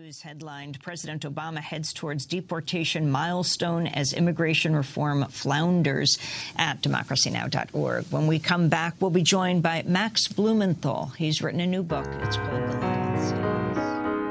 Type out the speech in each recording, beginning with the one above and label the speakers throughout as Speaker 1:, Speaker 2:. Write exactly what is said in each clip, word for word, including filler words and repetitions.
Speaker 1: News headlined, President Obama heads towards deportation milestone as immigration reform flounders at democracy now dot org. When we come back, we'll be joined by Max Blumenthal. He's written a new book. It's called Goliath States.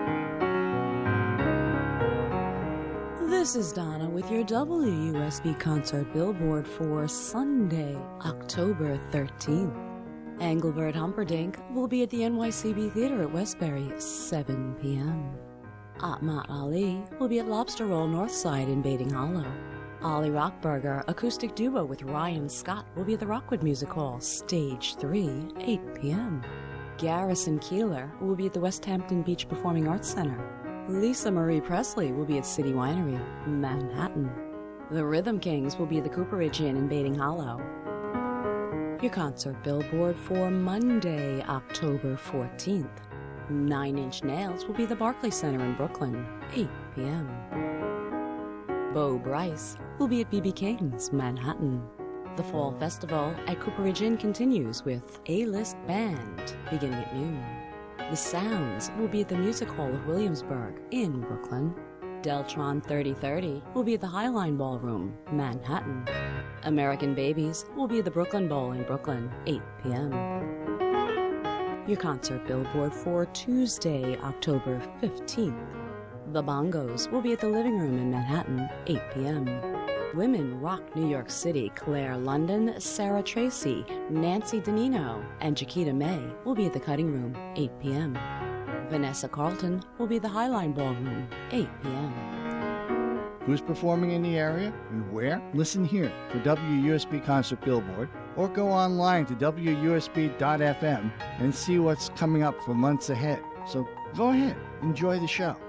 Speaker 2: This is Donna with your W U S B concert billboard for Sunday, October thirteenth. Engelbert Humperdinck will be at the N Y C B Theater at Westbury, seven p.m. Ahmad Ali will be at Lobster Roll Northside in Bating Hollow. Ollie Rockberger, acoustic duo with Ryan Scott, will be at the Rockwood Music Hall, Stage three, eight p.m. Garrison Keillor will be at the West Hampton Beach Performing Arts Center. Lisa Marie Presley will be at City Winery, Manhattan. The Rhythm Kings will be at the Cooperage Inn in Bating Hollow. Your concert billboard for Monday, October fourteenth. Nine Inch Nails will be at the Barclays Center in Brooklyn, eight p.m. Bo Bryce will be at B B King's, Manhattan. The Fall Festival at Cooperage Inn continues with A-List Band beginning at noon. The Sounds will be at the Music Hall of Williamsburg in Brooklyn. Deltron thirty thirty will be at the Highline Ballroom, Manhattan. American Babies will be at the Brooklyn Bowl in Brooklyn, eight p.m. Your concert billboard for Tuesday, October fifteenth. The Bongos will be at the Living Room in Manhattan, eight p.m. Women Rock New York City, Claire London, Sarah Tracy, Nancy Danino, and Chiquita May will be at the Cutting Room, eight p.m. Vanessa Carlton will be at the Highline Ballroom, eight p.m.
Speaker 3: Who's performing in the area and where? Listen here for W U S B Concert Billboard, or go online to W U S B dot F M and see what's coming up for months ahead. So go ahead, enjoy the show.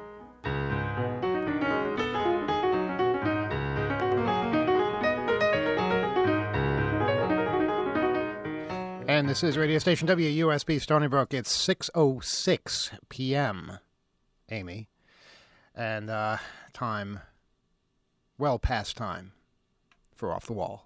Speaker 4: And this is radio station W U S B Stony Brook. It's six oh six p.m., Amy. And uh, time, well past time for Off the Wall.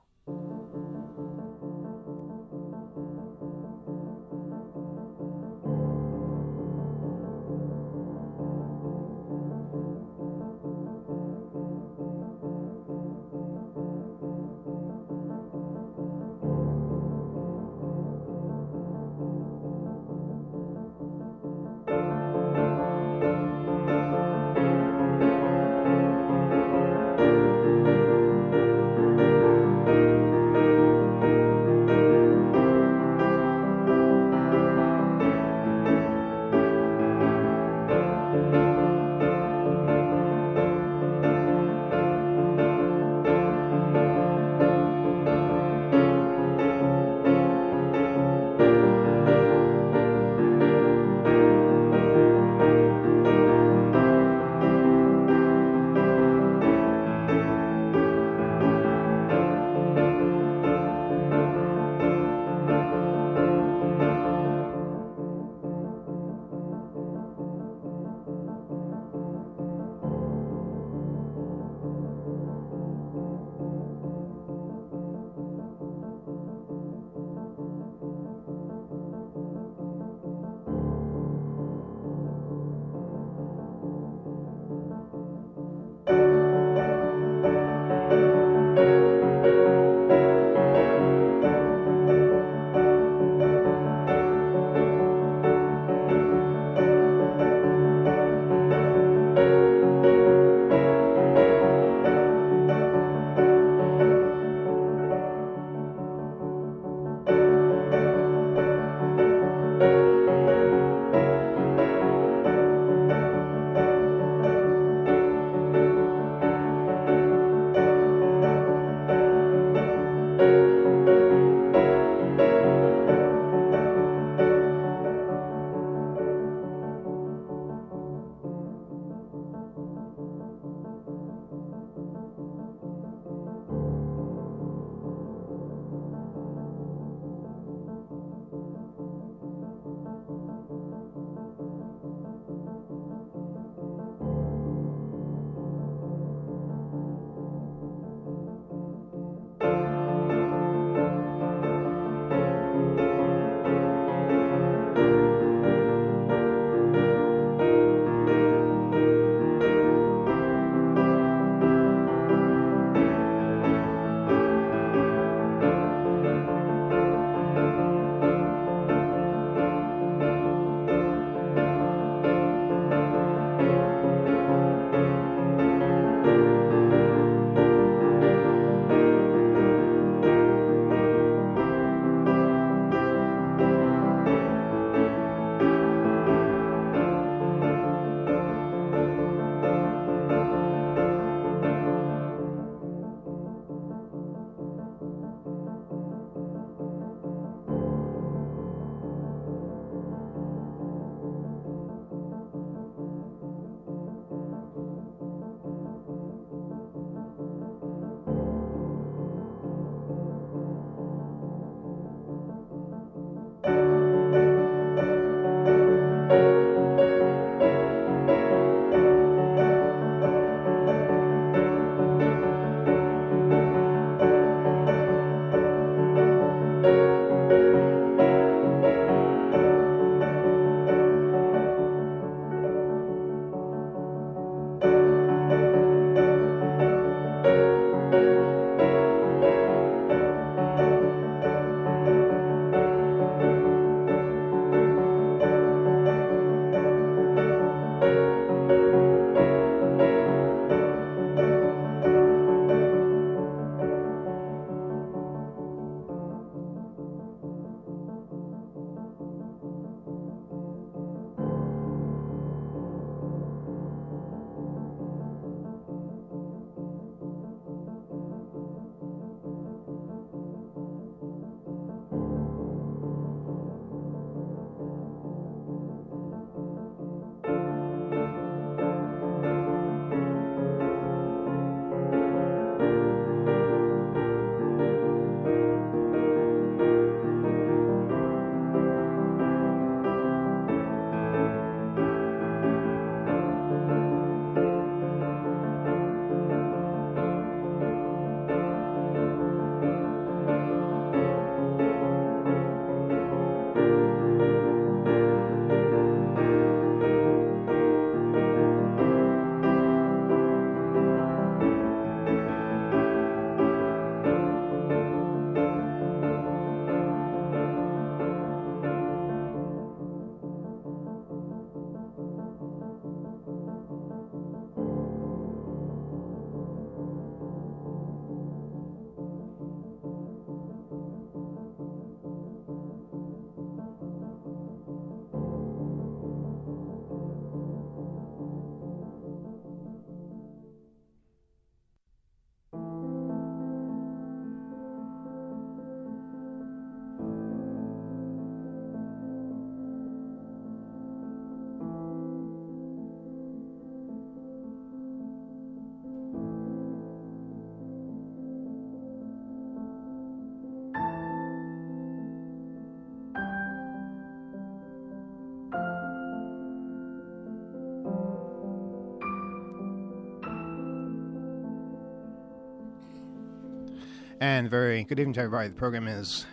Speaker 4: And very good evening to everybody. The program is...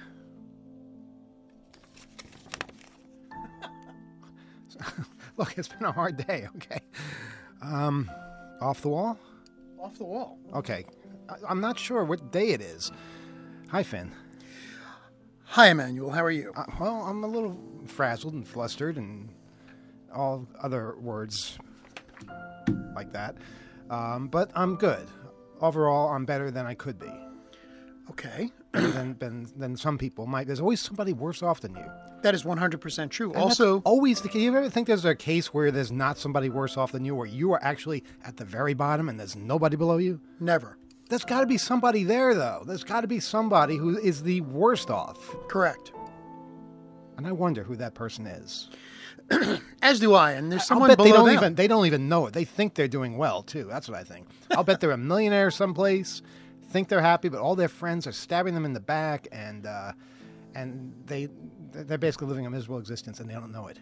Speaker 4: Look, it's been a hard day, okay. Um, off the wall?
Speaker 5: Off the wall.
Speaker 4: Okay. I, I'm not sure what day it is. Hi, Finn.
Speaker 5: Hi, Emmanuel. How are you?
Speaker 4: Uh, well, I'm a little frazzled and flustered and all other words like that. Um, but I'm good. Overall, I'm better than I could be.
Speaker 5: Okay.
Speaker 4: than, than, than some people might. There's always somebody worse off than you.
Speaker 5: That is one hundred percent true.
Speaker 4: And
Speaker 5: also,
Speaker 4: always the case. You ever think there's a case where there's not somebody worse off than you, or you are actually at the very bottom and there's nobody below you?
Speaker 5: never.
Speaker 4: There's got to be somebody there, though. There's got to be somebody who is the worst off.
Speaker 5: Correct.
Speaker 4: And I wonder who that person is.
Speaker 5: As do I. And there's someone
Speaker 4: I'll bet
Speaker 5: below
Speaker 4: they don't
Speaker 5: them.
Speaker 4: even they don't even know it. They think they're doing well too. That's what I think. I'll bet they're a millionaire someplace, think they're happy, but all their friends are stabbing them in the back, and uh, and they they're basically living a miserable existence, and they don't know it.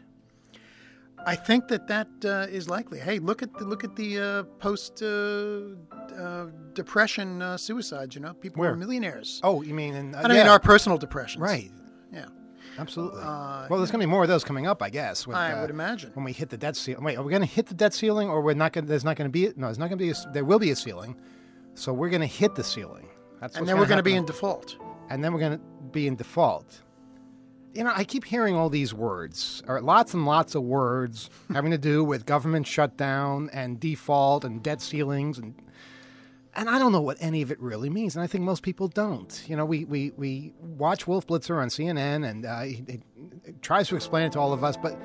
Speaker 5: I think that that uh, is likely. Hey, look at the, look at the uh, post uh, uh, depression uh, suicides. You know, people
Speaker 4: Where?
Speaker 5: were millionaires.
Speaker 4: Oh, you mean in uh,
Speaker 5: I don't
Speaker 4: yeah.
Speaker 5: mean our personal depressions.
Speaker 4: Right?
Speaker 5: Yeah.
Speaker 4: Absolutely.
Speaker 5: Uh,
Speaker 4: well, there's going to be more of those coming up, I guess. With,
Speaker 5: I
Speaker 4: uh,
Speaker 5: would imagine.
Speaker 4: when we hit the debt ceiling. Wait, are we going to hit the debt ceiling, or we're not going? There's not going to be. No, there's not going to be. A, there will be a ceiling. So we're going to hit the ceiling. That's
Speaker 5: And
Speaker 4: what's
Speaker 5: then we're going to
Speaker 4: happen.
Speaker 5: be in default.
Speaker 4: And then we're going to be in default. You know, I keep hearing all these words, or lots and lots of words having to do with government shutdown and default and debt ceilings, and and I don't know what any of it really means, and I think most people don't. You know, we we, we watch Wolf Blitzer on C N N, and uh, he, he tries to explain it to all of us, but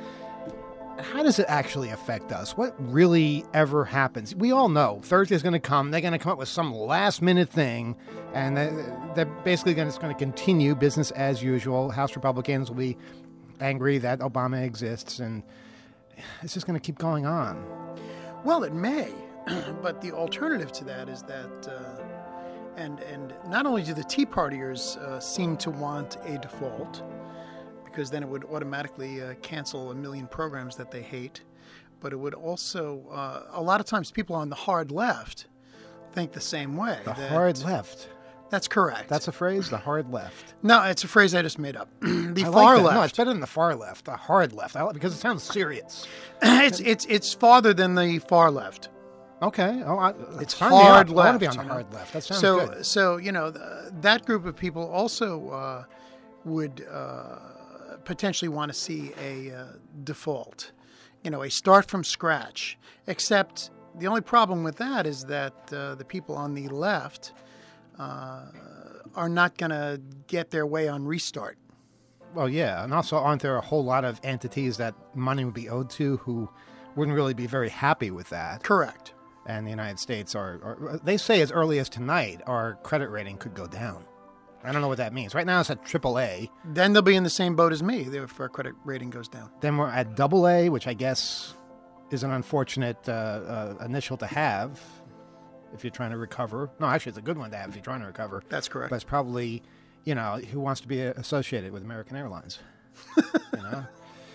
Speaker 4: how does it actually affect us? What really ever happens? We all know Thursday's going to come. They're going to come up with some last-minute thing, and they're basically going to, it's going to continue business as usual. House Republicans will be angry that Obama exists, and it's just going to keep going on.
Speaker 5: Well, it may, but the alternative to that is that, uh, and and not only do the Tea Partiers uh, seem to want a default, because then it would automatically uh, cancel a million programs that they hate, but it would also, uh, a lot of times people on the hard left think the same way.
Speaker 4: The
Speaker 5: that-
Speaker 4: hard left.
Speaker 5: That's correct.
Speaker 4: That's a phrase, the hard left.
Speaker 5: No, it's a phrase I just made up. the
Speaker 4: I
Speaker 5: far
Speaker 4: like that.
Speaker 5: left.
Speaker 4: No, it's better than the far left, the hard left, I like, because it sounds serious.
Speaker 5: it's it's it's farther than the far left.
Speaker 4: Okay. Oh, I,
Speaker 5: It's
Speaker 4: sign me
Speaker 5: hard
Speaker 4: up.
Speaker 5: left.
Speaker 4: I want to be on the
Speaker 5: you know?
Speaker 4: hard left. That sounds
Speaker 5: so,
Speaker 4: good.
Speaker 5: So, you know, th- that group of people also uh, would uh, potentially want to see a uh, default, you know, a start from scratch. Except the only problem with that is that uh, the people on the left uh, are not going to get their way on restart.
Speaker 4: Well, yeah, and also aren't there a whole lot of entities that money would be owed to who wouldn't really be very happy with that?
Speaker 5: Correct.
Speaker 4: And the United States are, are they say as early as tonight our credit rating could go down. I don't know what that means. Right now it's at triple A.
Speaker 5: Then they'll be in the same boat as me if our credit rating goes down.
Speaker 4: Then we're at double A, which I guess is an unfortunate uh, uh, initial to have if you're trying to recover. No, actually, it's a good one to have if you're trying to recover.
Speaker 5: That's correct.
Speaker 4: But it's probably, you know, who wants to be associated with American Airlines? you know.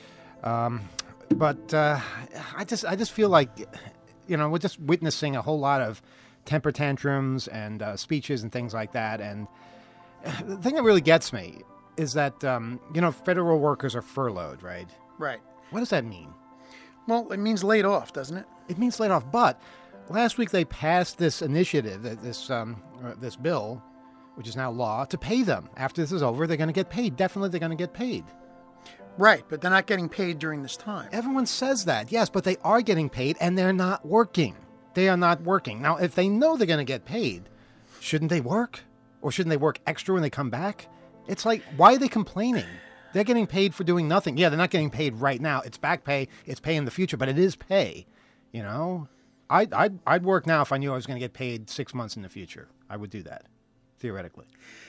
Speaker 4: Um, but uh, I just, I just feel like, you know, we're just witnessing a whole lot of temper tantrums and uh, speeches and things like that. And the thing that really gets me is that, um, you know, federal workers are furloughed, right?
Speaker 5: Right.
Speaker 4: What does that mean?
Speaker 5: Well, it means laid off, doesn't it?
Speaker 4: It means laid off. But last week they passed this initiative, this um, uh, this bill, which is now law, to pay them. After this is over, they're going to get paid. Definitely they're going to get paid.
Speaker 5: Right, but they're not getting paid during this time.
Speaker 4: Everyone says that, yes, but they are getting paid, and they're not working. They are not working. Now, if they know they're going to get paid, shouldn't they work? Or shouldn't they work extra when they come back? It's like, why are they complaining? They're getting paid for doing nothing. Yeah, they're not getting paid right now. It's back pay. It's pay in the future, but it is pay. You know, I'd, I'd, I'd work now if I knew I was going to get paid six months in the future. I would do that, theoretically.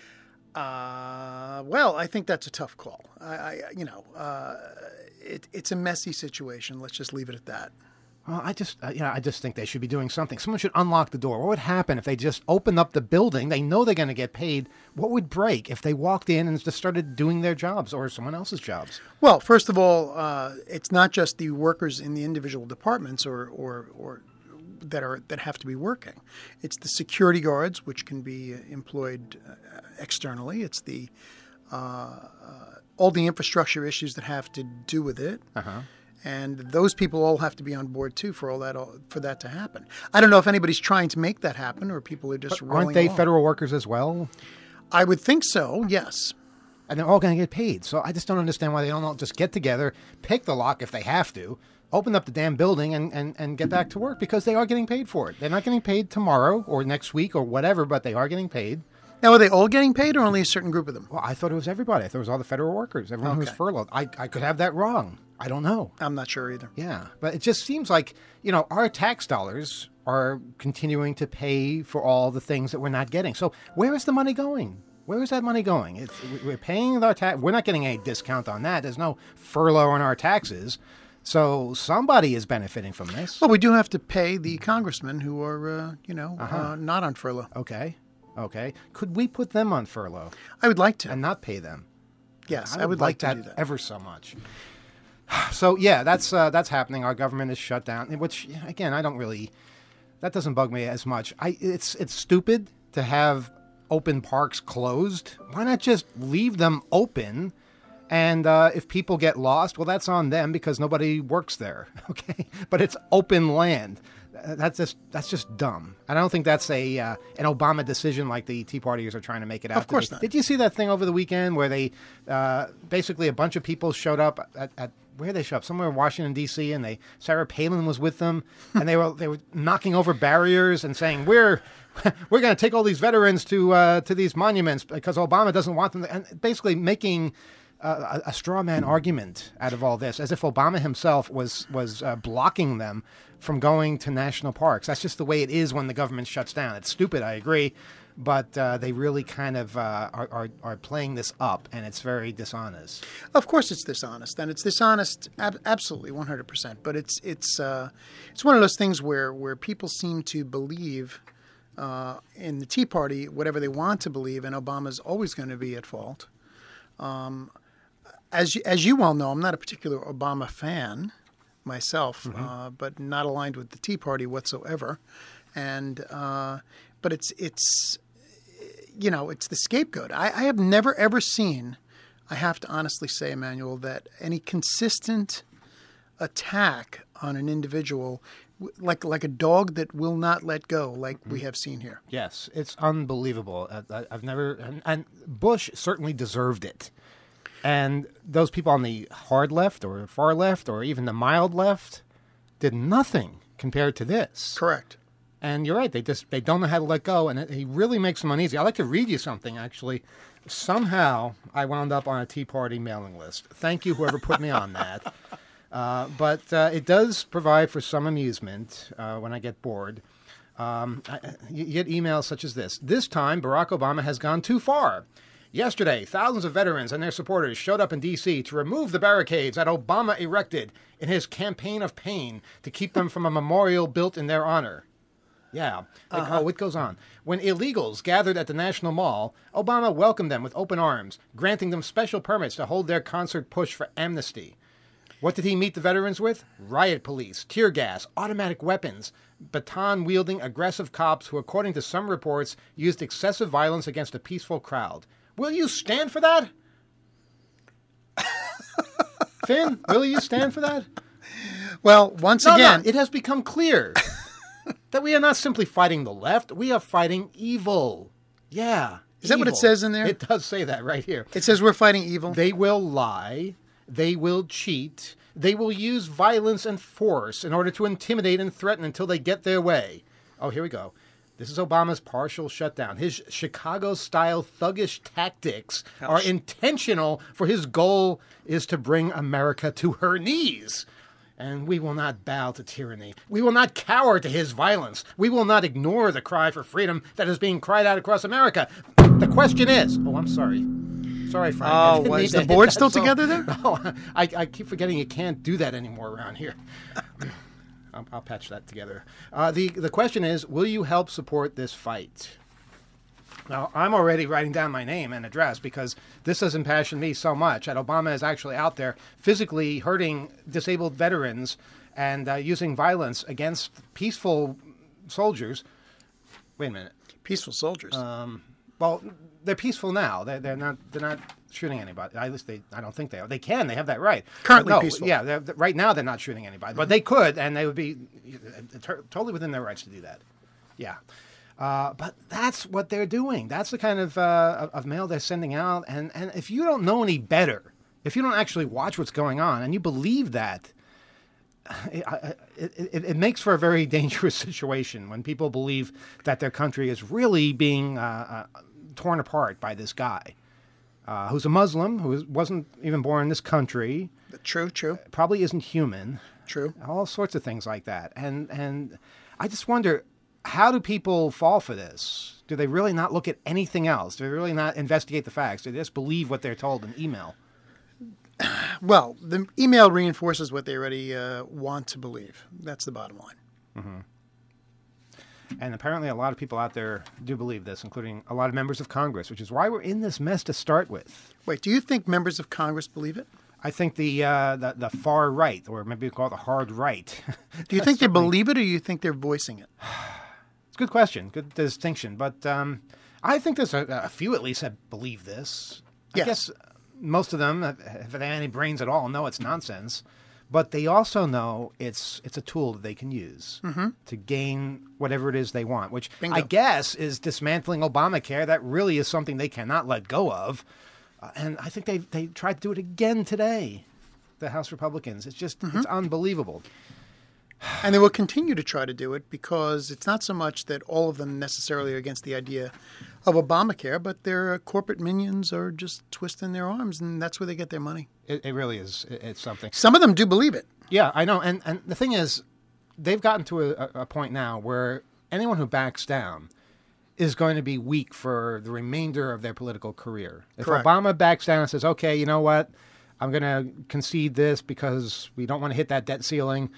Speaker 5: Uh, well, I think that's a tough call. I, I you know, uh, it, it's a messy situation. Let's just leave it at that.
Speaker 4: Well, I just, uh, you know, I just think they should be doing something. Someone should unlock the door. What would happen if they just opened up the building? They know they're going to get paid. What would break if they walked in and just started doing their jobs or someone else's jobs?
Speaker 5: Well, first of all, uh, it's not just the workers in the individual departments or, or, or that are that have to be working. It's the security guards, which can be employed uh, externally. It's the uh, uh, all the infrastructure issues that have to do with it.
Speaker 4: Uh-huh.
Speaker 5: And those people all have to be on board too for all that for that to happen. I don't know if anybody's trying to make that happen or people are just
Speaker 4: but
Speaker 5: rolling
Speaker 4: aren't they
Speaker 5: along.
Speaker 4: federal workers as well?
Speaker 5: I would think so. Yes.
Speaker 4: And they're all going to get paid. So I just don't understand why they don't all just get together, pick the lock if they have to, open up the damn building and, and, and get back to work, because they are getting paid for it. They're not getting paid tomorrow or next week or whatever, but they are getting paid.
Speaker 5: Now, are they all getting paid or only a certain group of them?
Speaker 4: Well, I thought it was everybody. I thought it was all the federal workers, everyone who was
Speaker 5: Okay.
Speaker 4: furloughed. I, I could have that wrong. I don't know.
Speaker 5: I'm not sure either.
Speaker 4: Yeah, but it just seems like, you know, our tax dollars are continuing to pay for all the things that we're not getting. So where is the money going? Where is that money going? It's, we're paying our tax. We're not getting any discount on that. There's no furlough on our taxes. So somebody is benefiting from this.
Speaker 5: Well, we do have to pay the congressmen who are, uh, you know,
Speaker 4: Uh-huh.
Speaker 5: uh, not on furlough.
Speaker 4: Okay. Okay. Could we put them on furlough
Speaker 5: I would like to.
Speaker 4: and not pay them?
Speaker 5: yes,
Speaker 4: I
Speaker 5: I
Speaker 4: would,
Speaker 5: would
Speaker 4: like,
Speaker 5: like to
Speaker 4: that,
Speaker 5: do that.
Speaker 4: ever so much. So yeah, that's uh, that's happening. Our government is shut down, which again, I don't really. That doesn't bug me as much. I it's it's stupid to have open parks closed. Why not just leave them open? And uh, if people get lost, well, that's on them because nobody works there. Okay, but it's open land. That's just that's just dumb. And I don't think that's a uh, an Obama decision like the Tea Partiers are trying to make it out.
Speaker 5: Of course
Speaker 4: to be.
Speaker 5: not.
Speaker 4: Did you see that thing over the weekend where they uh, basically a bunch of people showed up at, at where they show up somewhere in Washington D C and they Sarah Palin was with them and they were they were knocking over barriers and saying we're we're going to take all these veterans to uh, to these monuments because Obama doesn't want them to, and basically making Uh, a, a straw man argument out of all this, as if Obama himself was was uh, blocking them from going to national parks. That's just the way it is when the government shuts down. It's stupid, I agree, but uh, they really kind of uh, are, are are playing this up, and it's very dishonest.
Speaker 5: Of course, it's dishonest, and it's dishonest ab- absolutely one hundred percent. But it's it's uh, it's one of those things where where people seem to believe uh, in the Tea Party whatever they want to believe, and Obama's always going to be at fault. Um, As you, as you well know, I'm not a particular Obama fan myself, mm-hmm. uh, but not aligned with the Tea Party whatsoever. And uh, but it's it's you know it's the scapegoat. I, I have never ever seen, I have to honestly say, Emmanuel, that any consistent attack on an individual, like like a dog that will not let go, like we have seen here.
Speaker 4: Yes, it's unbelievable. I, I've never, and, and Bush certainly deserved it. And those people on the hard left or far left or even the mild left did nothing compared to this.
Speaker 5: Correct.
Speaker 4: And you're right. They just they don't know how to let go. And it, he really makes them uneasy. I'd like to read you something, actually. Somehow I wound up on a Tea Party mailing list. Thank you, whoever put me on that. Uh, but uh, it does provide for some amusement uh, when I get bored. Um, I, you get emails such as this. This time, Barack Obama has gone too far. Yesterday, thousands of veterans and their supporters showed up in D C to remove the barricades that Obama erected in his campaign of pain to keep them from a memorial built in their honor. Yeah. Like, uh-huh. Oh, it goes on. When illegals gathered at the National Mall, Obama welcomed them with open arms, granting them special permits to hold their concert push for amnesty. What did he meet the veterans with? Riot police, tear gas, automatic weapons, baton-wielding aggressive cops who, according to some reports, used excessive violence against a peaceful crowd. Will you stand for that? Finn, will you stand for that?
Speaker 5: Well, once
Speaker 4: no,
Speaker 5: again...
Speaker 4: No, it has become clear that we are not simply fighting the left. We are fighting evil. Yeah.
Speaker 5: Is that
Speaker 4: evil.
Speaker 5: what it says in there?
Speaker 4: It does say that right here.
Speaker 5: It says we're fighting evil.
Speaker 4: They will lie. They will cheat. They will use violence and force in order to intimidate and threaten until they get their way. Oh, here we go. This is Obama's partial shutdown. His Chicago-style thuggish tactics Ouch. are intentional, for his goal is to bring America to her knees. And we will not bow to tyranny. We will not cower to his violence. We will not ignore the cry for freedom that is being cried out across America. The question is... Oh, I'm sorry. Sorry, Frank.
Speaker 5: Oh, uh, is the board still so, together there?
Speaker 4: No, I, I keep forgetting you can't do that anymore around here. I'll, I'll patch that together. Uh, the, the question is, will you help support this fight? Now, I'm already writing down my name and address because this has impassioned me so much that Obama is actually out there physically hurting disabled veterans and uh, using violence against peaceful soldiers. Wait a minute.
Speaker 5: Peaceful soldiers.
Speaker 4: Um, well, they're peaceful now. They're, they're not. They're not shooting anybody. At least they. I don't think they are. They can. They have that right.
Speaker 5: Currently
Speaker 4: no,
Speaker 5: peaceful.
Speaker 4: Yeah. They're, right now, they're not shooting anybody, but they could, and they would be totally within their rights to do that. Yeah. Uh, but that's what they're doing. That's the kind of uh, of mail they're sending out. And, and if you don't know any better, if you don't actually watch what's going on, and you believe that, it, it, it, it makes for a very dangerous situation when people believe that their country is really being uh, uh, torn apart by this guy uh, who's a Muslim, who wasn't even born in this country.
Speaker 5: True, true.
Speaker 4: Probably isn't human.
Speaker 5: True.
Speaker 4: All sorts of things like that. And and I just wonder, how do people fall for this? Do they really not look at anything else? Do they really not investigate the facts? Do they just believe what they're told in email?
Speaker 5: Well, the email reinforces what they already uh, want to believe. That's the bottom line.
Speaker 4: Mm-hmm. And apparently a lot of people out there do believe this, including a lot of members of Congress, which is why we're in this mess to start with.
Speaker 5: Wait, do you think members of Congress believe it?
Speaker 4: I think the uh, the, the far right, or maybe we call it the hard right.
Speaker 5: Do you think they believe it, or do you think they're voicing it?
Speaker 4: It's a good question, good distinction. But um, I think there's a, a few at least that believe this. I
Speaker 5: Yes.
Speaker 4: guess most of them, if they have any brains at all, know it's nonsense. But they also know it's it's a tool that they can use mm-hmm. to gain whatever it is they want, which
Speaker 5: Bingo.
Speaker 4: I guess is dismantling Obamacare. That really is something they cannot let go of. Uh, and I think they they tried to do it again today, the House Republicans. It's just, mm-hmm. it's unbelievable.
Speaker 5: And they will continue to try to do it because it's not so much that all of them necessarily are against the idea of Obamacare, but their uh, corporate minions are just twisting their arms, and that's where they get their money.
Speaker 4: It, it really is. It, it's something.
Speaker 5: Some of them do believe it.
Speaker 4: Yeah, I know. And, and the thing is, they've gotten to a, a point now where anyone who backs down is going to be weak for the remainder of their political career. If
Speaker 5: Correct.
Speaker 4: Obama backs down and says, okay, you know what, I'm going to concede this because we don't want to hit that debt ceiling,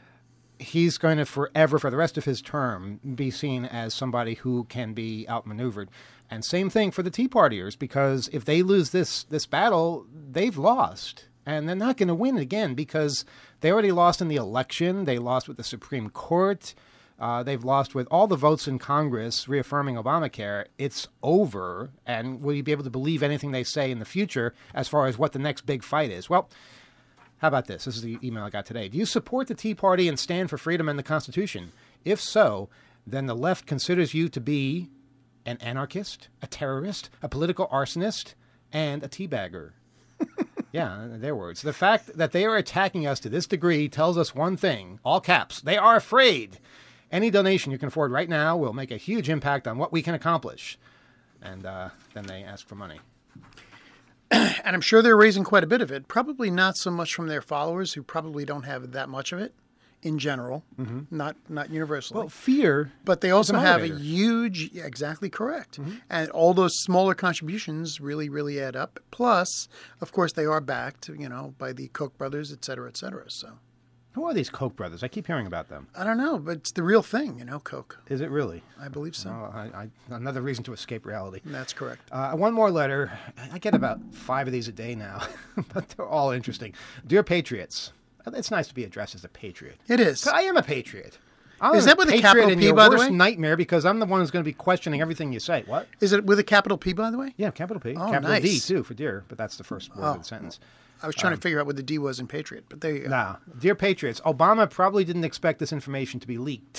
Speaker 4: he's going to forever, for the rest of his term, be seen as somebody who can be outmaneuvered. And same thing for the Tea Partiers, because if they lose this this battle, they've lost. And they're not going to win again because they already lost in the election. They lost with the Supreme Court. Uh, they've lost with all the votes in Congress reaffirming Obamacare. It's over. And will you be able to believe anything they say in the future as far as what the next big fight is? Well, how about this? This is the email I got today. Do you support the Tea Party and stand for freedom and the Constitution? If so, then the left considers you to be an anarchist, a terrorist, a political arsonist, and a teabagger. Yeah, their words. The fact that they are attacking us to this degree tells us one thing, all caps, they are afraid. Any donation you can afford right now will make a huge impact on what we can accomplish. And uh, then they ask for money.
Speaker 5: And I'm sure they're raising quite a bit of it. Probably not so much from their followers, who probably don't have that much of it in general, mm-hmm. not not universally.
Speaker 4: Well, fear.
Speaker 5: But they also
Speaker 4: is a
Speaker 5: have a
Speaker 4: motivator.
Speaker 5: huge, yeah, exactly correct.
Speaker 4: Mm-hmm.
Speaker 5: And all those smaller contributions really, really add up. Plus, of course, they are backed, you know, by the Koch brothers, et cetera, et cetera. So,
Speaker 4: who are these Koch brothers? I keep hearing about them.
Speaker 5: I don't know, but it's the real thing, you know, Koch.
Speaker 4: Is it really?
Speaker 5: I believe so.
Speaker 4: Oh, I, I, another reason to escape reality.
Speaker 5: That's correct.
Speaker 4: Uh, one more letter. I get about five of these a day now, but they're all interesting. Dear Patriots, it's nice to be addressed as a patriot.
Speaker 5: It is.
Speaker 4: I am a patriot. I'm
Speaker 5: Is that with a
Speaker 4: patriot
Speaker 5: capital
Speaker 4: in
Speaker 5: P,
Speaker 4: your
Speaker 5: by the
Speaker 4: worst
Speaker 5: way?
Speaker 4: nightmare, because I'm the one who's going to be questioning everything you say. What?
Speaker 5: Is it with a capital P, by the way?
Speaker 4: Yeah, capital P.
Speaker 5: Oh,
Speaker 4: capital
Speaker 5: nice.
Speaker 4: D, too, for dear, but that's the first word
Speaker 5: Oh.
Speaker 4: of the sentence.
Speaker 5: I was trying
Speaker 4: Um,
Speaker 5: to figure out what the D was in Patriot, but there you go.
Speaker 4: Now, dear Patriots, Obama probably didn't expect this information to be leaked.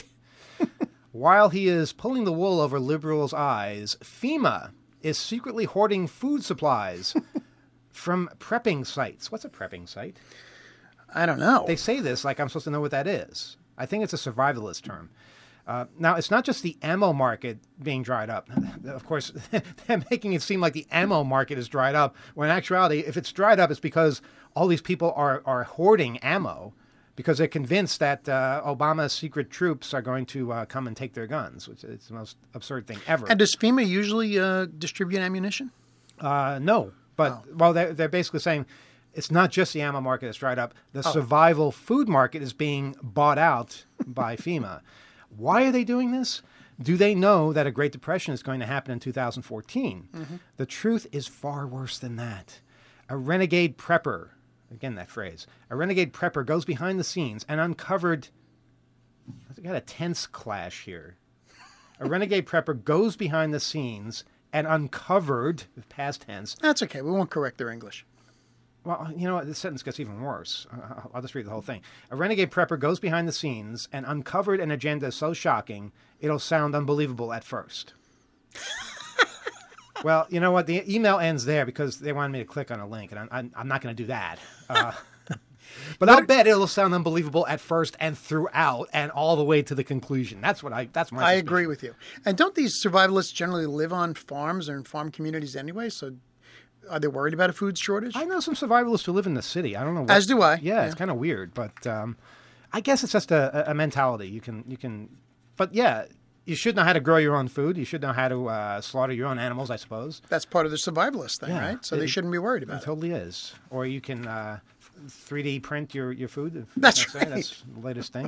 Speaker 4: While he is pulling the wool over liberals' eyes, FEMA is secretly hoarding food supplies from prepping sites. What's a prepping site?
Speaker 5: I don't know.
Speaker 4: They say this like I'm supposed to know what that is. I think it's a survivalist term. Uh, now, it's not just the ammo market being dried up. Of course, they're making it seem like the ammo market is dried up, when in actuality, if it's dried up, it's because all these people are, are hoarding ammo because they're convinced that uh, Obama's secret troops are going to uh, come and take their guns, which is the most absurd thing ever.
Speaker 5: And does FEMA usually uh, distribute ammunition?
Speaker 4: Uh, no, but
Speaker 5: Oh.
Speaker 4: well, they're, they're basically saying it's not just the ammo market that's dried up. The
Speaker 5: Oh.
Speaker 4: survival food market is being bought out by FEMA. Why are they doing this? Do they know that a Great Depression is going to happen in two thousand fourteen? Mm-hmm. The truth is far worse than that. A renegade prepper, again that phrase, a renegade prepper goes behind the scenes and uncovered, We got a tense clash here. A renegade prepper goes behind the scenes and uncovered, past tense.
Speaker 5: That's okay. We won't correct their English.
Speaker 4: Well, you know what? This sentence gets even worse. Uh, I'll just read the whole thing. A renegade prepper goes behind the scenes and uncovered an agenda so shocking, it'll sound unbelievable at first. Well, you know what? The email ends there because they wanted me to click on a link, and I'm, I'm, I'm not going to do that. Uh, but I'll bet it'll sound unbelievable at first and throughout and all the way to the conclusion. That's what I. That's my.
Speaker 5: I
Speaker 4: suspicion.
Speaker 5: agree with you. And don't these survivalists generally live on farms or in farm communities anyway? So are they worried about a food shortage?
Speaker 4: I know some survivalists who live in the city. I don't know. What,
Speaker 5: As do I.
Speaker 4: Yeah,
Speaker 5: Yeah.
Speaker 4: it's kind of weird, but um, I guess it's just a, a mentality. You can you can, but yeah. You should know how to grow your own food. You should know how to uh, slaughter your own animals, I suppose.
Speaker 5: That's part of the survivalist thing,
Speaker 4: Yeah,
Speaker 5: right? So
Speaker 4: it-
Speaker 5: they shouldn't be worried
Speaker 4: It
Speaker 5: about it.
Speaker 4: totally is. Or you can uh, three D print your, your food. if
Speaker 5: That's
Speaker 4: necessary.
Speaker 5: right.
Speaker 4: That's the latest thing.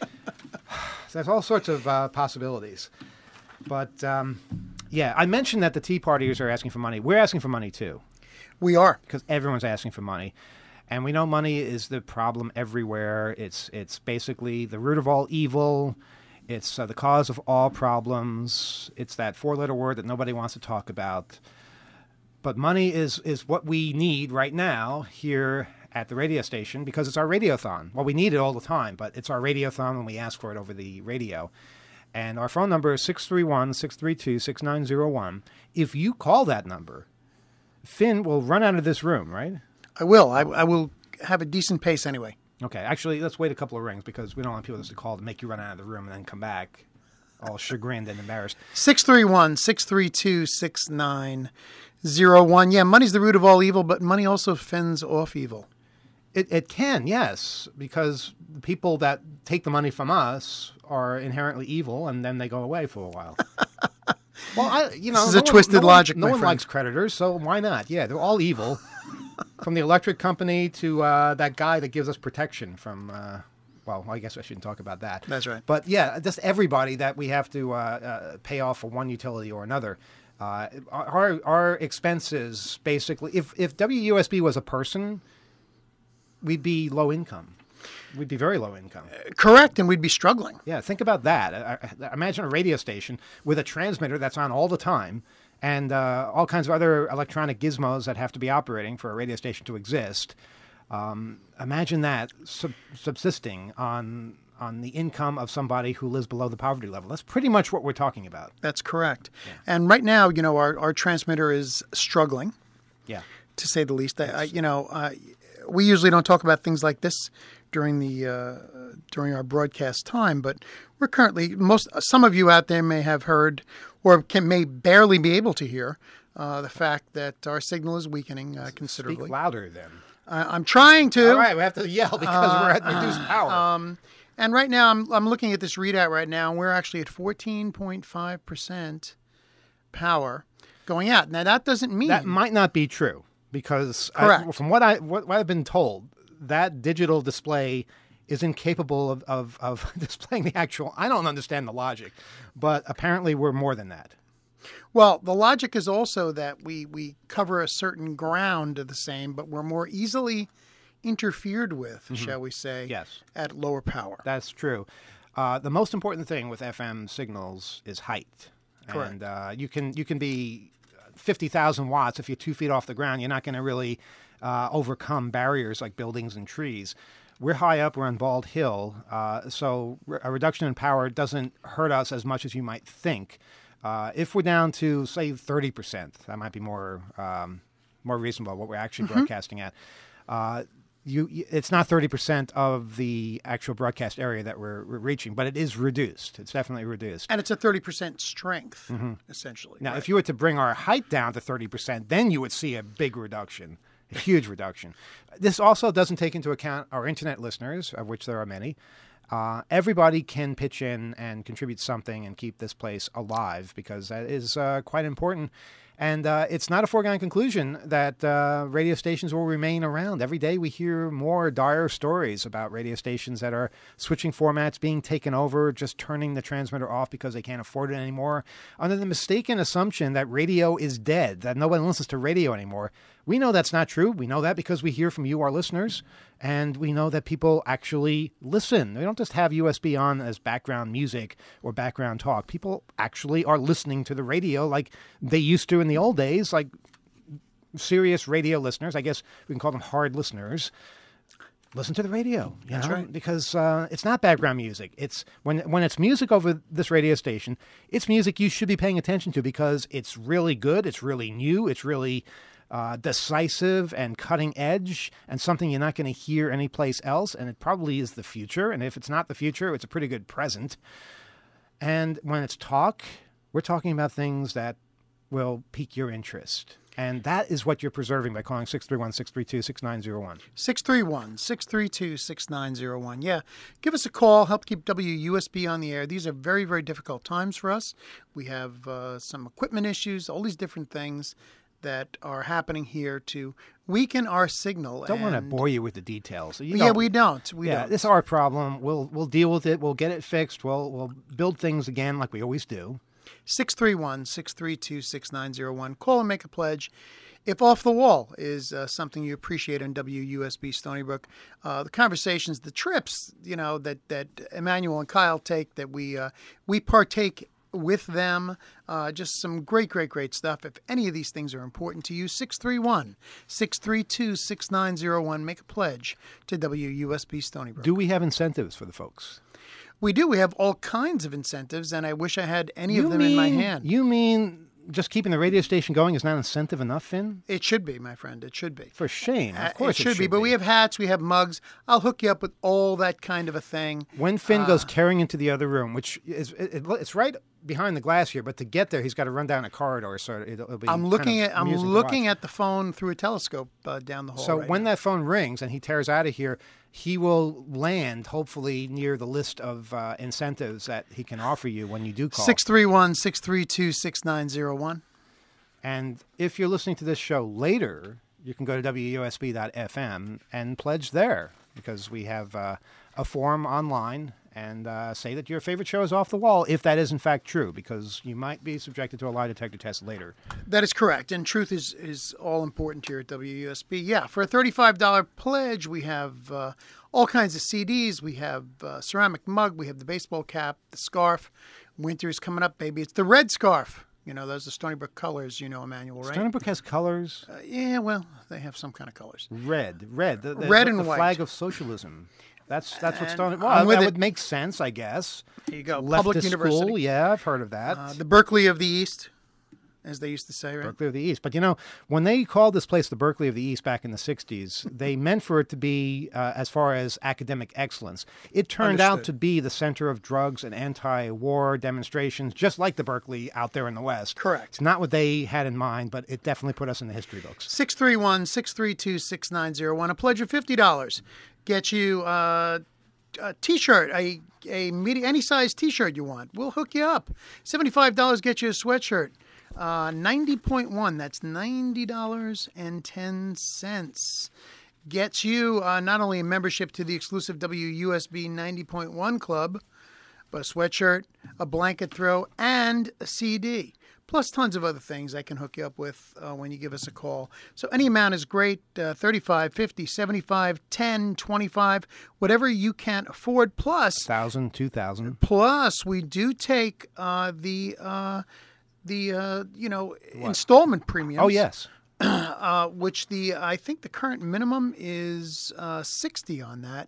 Speaker 4: So there's all sorts of uh, possibilities. But, um, yeah, I mentioned that the Tea Partiers are asking for money. We're asking for money, too,
Speaker 5: We are.
Speaker 4: because everyone's asking for money. And we know money is the problem everywhere. It's, it's basically the root of all evil. It's uh, the cause of all problems. It's that four-letter word that nobody wants to talk about. But money is, is what we need right now here at the radio station because it's our radiothon. Well, we need it all the time, but it's our radiothon when we ask for it over the radio. And our phone number is six three one, six three two, six nine zero one. If you call that number, Finn will run out of this room, right?
Speaker 5: I will. I, I will have a decent pace anyway.
Speaker 4: Okay, actually, let's wait a couple of rings because we don't want people just to call to make you run out of the room and then come back all chagrined and embarrassed.
Speaker 5: six three one, six three two, six nine zero one. Yeah, money's the root of all evil, but money also fends off evil.
Speaker 4: It, it can, yes, because the people that take the money from us are inherently evil, and then they go away for a while. Well, I, you know,
Speaker 5: This is
Speaker 4: no
Speaker 5: a
Speaker 4: one-
Speaker 5: twisted
Speaker 4: no one-
Speaker 5: logic,
Speaker 4: No
Speaker 5: my
Speaker 4: one
Speaker 5: friend.
Speaker 4: likes creditors, so why not? Yeah, they're all evil. From the electric company to uh, that guy that gives us protection from. Uh, well, I guess I shouldn't talk about that.
Speaker 5: That's right.
Speaker 4: But yeah, just everybody that we have to uh, uh, pay off for one utility or another. Uh, our our expenses basically, if if W U S B was a person, we'd be low income. We'd be very low income.
Speaker 5: Correct, and we'd be struggling.
Speaker 4: Yeah, think about that. I, I, imagine a radio station with a transmitter that's on all the time and uh, all kinds of other electronic gizmos that have to be operating for a radio station to exist. Um, imagine that sub- subsisting on on the income of somebody who lives below the poverty level. That's pretty much what we're talking about.
Speaker 5: That's correct. And right now, you know, our, our transmitter is struggling,
Speaker 4: Yeah.
Speaker 5: to say the least. I, I, you know, uh, we usually don't talk about things like this during the uh, during our broadcast time, but we're currently most some of you out there may have heard or can may barely be able to hear uh, the fact that our signal is weakening uh, considerably.
Speaker 4: Speak louder then.
Speaker 5: I, I'm trying to.
Speaker 4: All right, we have to yell because we're at reduced power.
Speaker 5: Um, and right now, I'm I'm looking at this readout right now, and we're actually at fourteen point five percent power going out. Now, that doesn't mean
Speaker 4: That might not be true because I,
Speaker 5: Correct.
Speaker 4: from what I what, what I've been told, that digital display is incapable of, of, of displaying the actual. I don't understand the logic, but apparently we're more than that.
Speaker 5: Well, the logic is also that we, we cover a certain ground the same, but we're more easily interfered with, shall we say,
Speaker 4: Yes.
Speaker 5: at lower power.
Speaker 4: That's true. Uh, the most important thing with F M signals is height.
Speaker 5: Correct.
Speaker 4: And uh, you can you can be fifty thousand watts if you're two feet off the ground. You're not going to really uh, overcome barriers like buildings and trees. We're high up. We're on Bald Hill. Uh, so re- a reduction in power doesn't hurt us as much as you might think. Uh, if we're down to, say, thirty percent, that might be more um, more reasonable, what we're actually broadcasting at. Uh, You, you- it's not thirty percent of the actual broadcast area that we're, we're reaching, but it is reduced. It's definitely reduced.
Speaker 5: And it's a thirty percent strength, essentially.
Speaker 4: Now,
Speaker 5: right?
Speaker 4: if you were to bring our height down to thirty percent, then you would see a big reduction, a huge reduction. This also doesn't take into account our internet listeners, of which there are many. Uh, everybody can pitch in and contribute something and keep this place alive because that is uh, quite important. And uh, it's not a foregone conclusion that uh, radio stations will remain around. Every day we hear more dire stories about radio stations that are switching formats, being taken over, just turning the transmitter off because they can't afford it anymore, under the mistaken assumption that radio is dead, that nobody listens to radio anymore. We know that's not true. We know that because we hear from you, our listeners, and we know that people actually listen. They don't just have U S B on as background music or background talk. People actually are listening to the radio like they used to in the old days, like serious radio listeners. I guess we can call them hard listeners. Listen to the radio, you
Speaker 5: That's
Speaker 4: know,
Speaker 5: right.
Speaker 4: because uh, it's not background music. It's when when it's music over this radio station, it's music you should be paying attention to because it's really good, it's really new, it's really uh, decisive and cutting edge, and something you're not going to hear anyplace else. And it probably is the future. And if it's not the future, it's a pretty good present. And when it's talk, we're talking about things that will pique your interest. And that is what you're preserving by calling six three one, six three two, six nine zero one.
Speaker 5: six three one, six three two, six nine zero one. Yeah, give us a call. Help keep W U S B on the air. These are very, very difficult times for us. We have uh, some equipment issues, all these different things that are happening here to weaken our signal.
Speaker 4: Don't want to
Speaker 5: and-
Speaker 4: bore you with the details. You
Speaker 5: Yeah,
Speaker 4: don't-
Speaker 5: we don't. We
Speaker 4: yeah,
Speaker 5: don't.
Speaker 4: this is our problem. We'll we'll deal with it. We'll get it fixed. We'll we'll build things again like we always do.
Speaker 5: six three one, six three two, six nine zero one. Call and make a pledge. If Off the Wall is uh, something you appreciate on W U S B Stony Brook, uh, the conversations, the trips, you know, that, that Emmanuel and Kyle take, that we uh, we partake with them, uh, just some great, great, great stuff. If any of these things are important to you, six three one, six three two, six nine zero one. Make a pledge to W U S B Stony Brook.
Speaker 4: Do we have incentives for the folks?
Speaker 5: We do. We have all kinds of incentives, and I wish I had any
Speaker 4: You
Speaker 5: of them in my
Speaker 4: mean-
Speaker 5: hand.
Speaker 4: You mean just keeping the radio station going is not incentive enough, Finn?
Speaker 5: It should be, my friend. It should be.
Speaker 4: For shame.
Speaker 5: Uh,
Speaker 4: Of course
Speaker 5: it should, be, but we have hats, we have mugs. I'll hook you up with all that kind of a thing.
Speaker 4: When Finn
Speaker 5: Uh,
Speaker 4: goes tearing into the other room, which is it, it, it's right behind the glass here, but to get there, he's got to run down a corridor. So it'll, it'll be.
Speaker 5: I'm looking
Speaker 4: kind of
Speaker 5: at I'm
Speaker 4: amusing to
Speaker 5: looking
Speaker 4: watch.
Speaker 5: at the phone through a telescope uh, down the hall.
Speaker 4: So
Speaker 5: right
Speaker 4: when
Speaker 5: now.
Speaker 4: that phone rings and he tears out of here, he will land hopefully near the list of uh, incentives that he can offer you when you do call.
Speaker 5: six three one, six three two, six nine zero one.
Speaker 4: And if you're listening to this show later, you can go to W U S B dot F M and pledge there because we have uh, a form online and uh, say that your favorite show is Off the Wall, if that is in fact true, because you might be subjected to a lie detector test later.
Speaker 5: That is correct, and truth is is all important here at W U S B. Yeah, for a thirty-five dollars pledge, we have uh, all kinds of C Ds. We have uh, ceramic mug. We have the baseball cap, the scarf. Winter's coming up, baby. It's the red scarf. You know, those are Stony Brook colors, you know, Emmanuel, right?
Speaker 4: Stony Brook has colors.
Speaker 5: Uh, yeah, well, they have some kind of colors.
Speaker 4: Red, red, the, the,
Speaker 5: Red
Speaker 4: the,
Speaker 5: and
Speaker 4: the
Speaker 5: white.
Speaker 4: flag of socialism. That's that's what
Speaker 5: And
Speaker 4: Stony.
Speaker 5: I'm
Speaker 4: Well,
Speaker 5: with
Speaker 4: that
Speaker 5: it.
Speaker 4: would make sense, I guess.
Speaker 5: Here you go.
Speaker 4: Leftist
Speaker 5: Public University.
Speaker 4: school, yeah, I've heard of that.
Speaker 5: Uh, the Berkeley of the East, as they used to say, right?
Speaker 4: Berkeley of the East. But, you know, when they called this place the Berkeley of the East back in the sixties, they meant for it to be, uh, as far as academic excellence. It turned out
Speaker 5: Understood.
Speaker 4: to be the center of drugs and anti-war demonstrations, just like the Berkeley out there in the West.
Speaker 5: Correct.
Speaker 4: It's not what they had in mind, but it definitely put us in the history books.
Speaker 5: six three one, six three two, six nine zero one. A pledge of fifty dollars. Get you uh, a T-shirt, a, a medi- any size T-shirt you want. We'll hook you up. seventy-five dollars get you a sweatshirt. Uh, ninety point one, that's ninety dollars and ten cents. Gets you uh, not only a membership to the exclusive W U S B ninety point one club, but a sweatshirt, a blanket throw, and a C D. Plus tons of other things I can hook you up with uh, when you give us a call. So any amount is great, uh, thirty-five, fifty, seventy-five, ten, twenty-five, whatever you can afford. Plus,
Speaker 4: Thousand, two thousand.
Speaker 5: plus we do take uh, the, uh, the uh, you know, installment premiums.
Speaker 4: Oh, yes.
Speaker 5: Uh, which the I think the current minimum is uh, sixty on that.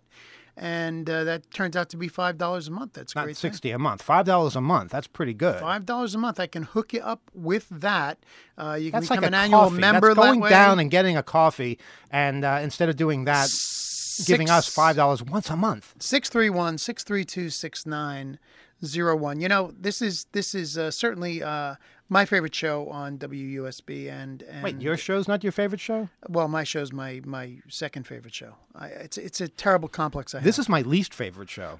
Speaker 5: And uh, that turns out to be five dollars a month. That's a
Speaker 4: Not
Speaker 5: great thing.
Speaker 4: sixty a month. five dollars a month. That's pretty good.
Speaker 5: Five dollars a month. I can hook you up with that. Uh, you can
Speaker 4: That's
Speaker 5: become
Speaker 4: like
Speaker 5: an
Speaker 4: a
Speaker 5: annual
Speaker 4: coffee.
Speaker 5: member
Speaker 4: That's going
Speaker 5: that way.
Speaker 4: down and getting a coffee, and uh, instead of doing that, giving us five dollars once a month.
Speaker 5: Six three one six three two six nine zero one. You know, this is this is uh, certainly uh, my favorite show on W U S B. And, and
Speaker 4: Wait, your show's not your favorite show?
Speaker 5: well, my show's my my second favorite show. I, it's it's a terrible complex I have.
Speaker 4: This is my least favorite show.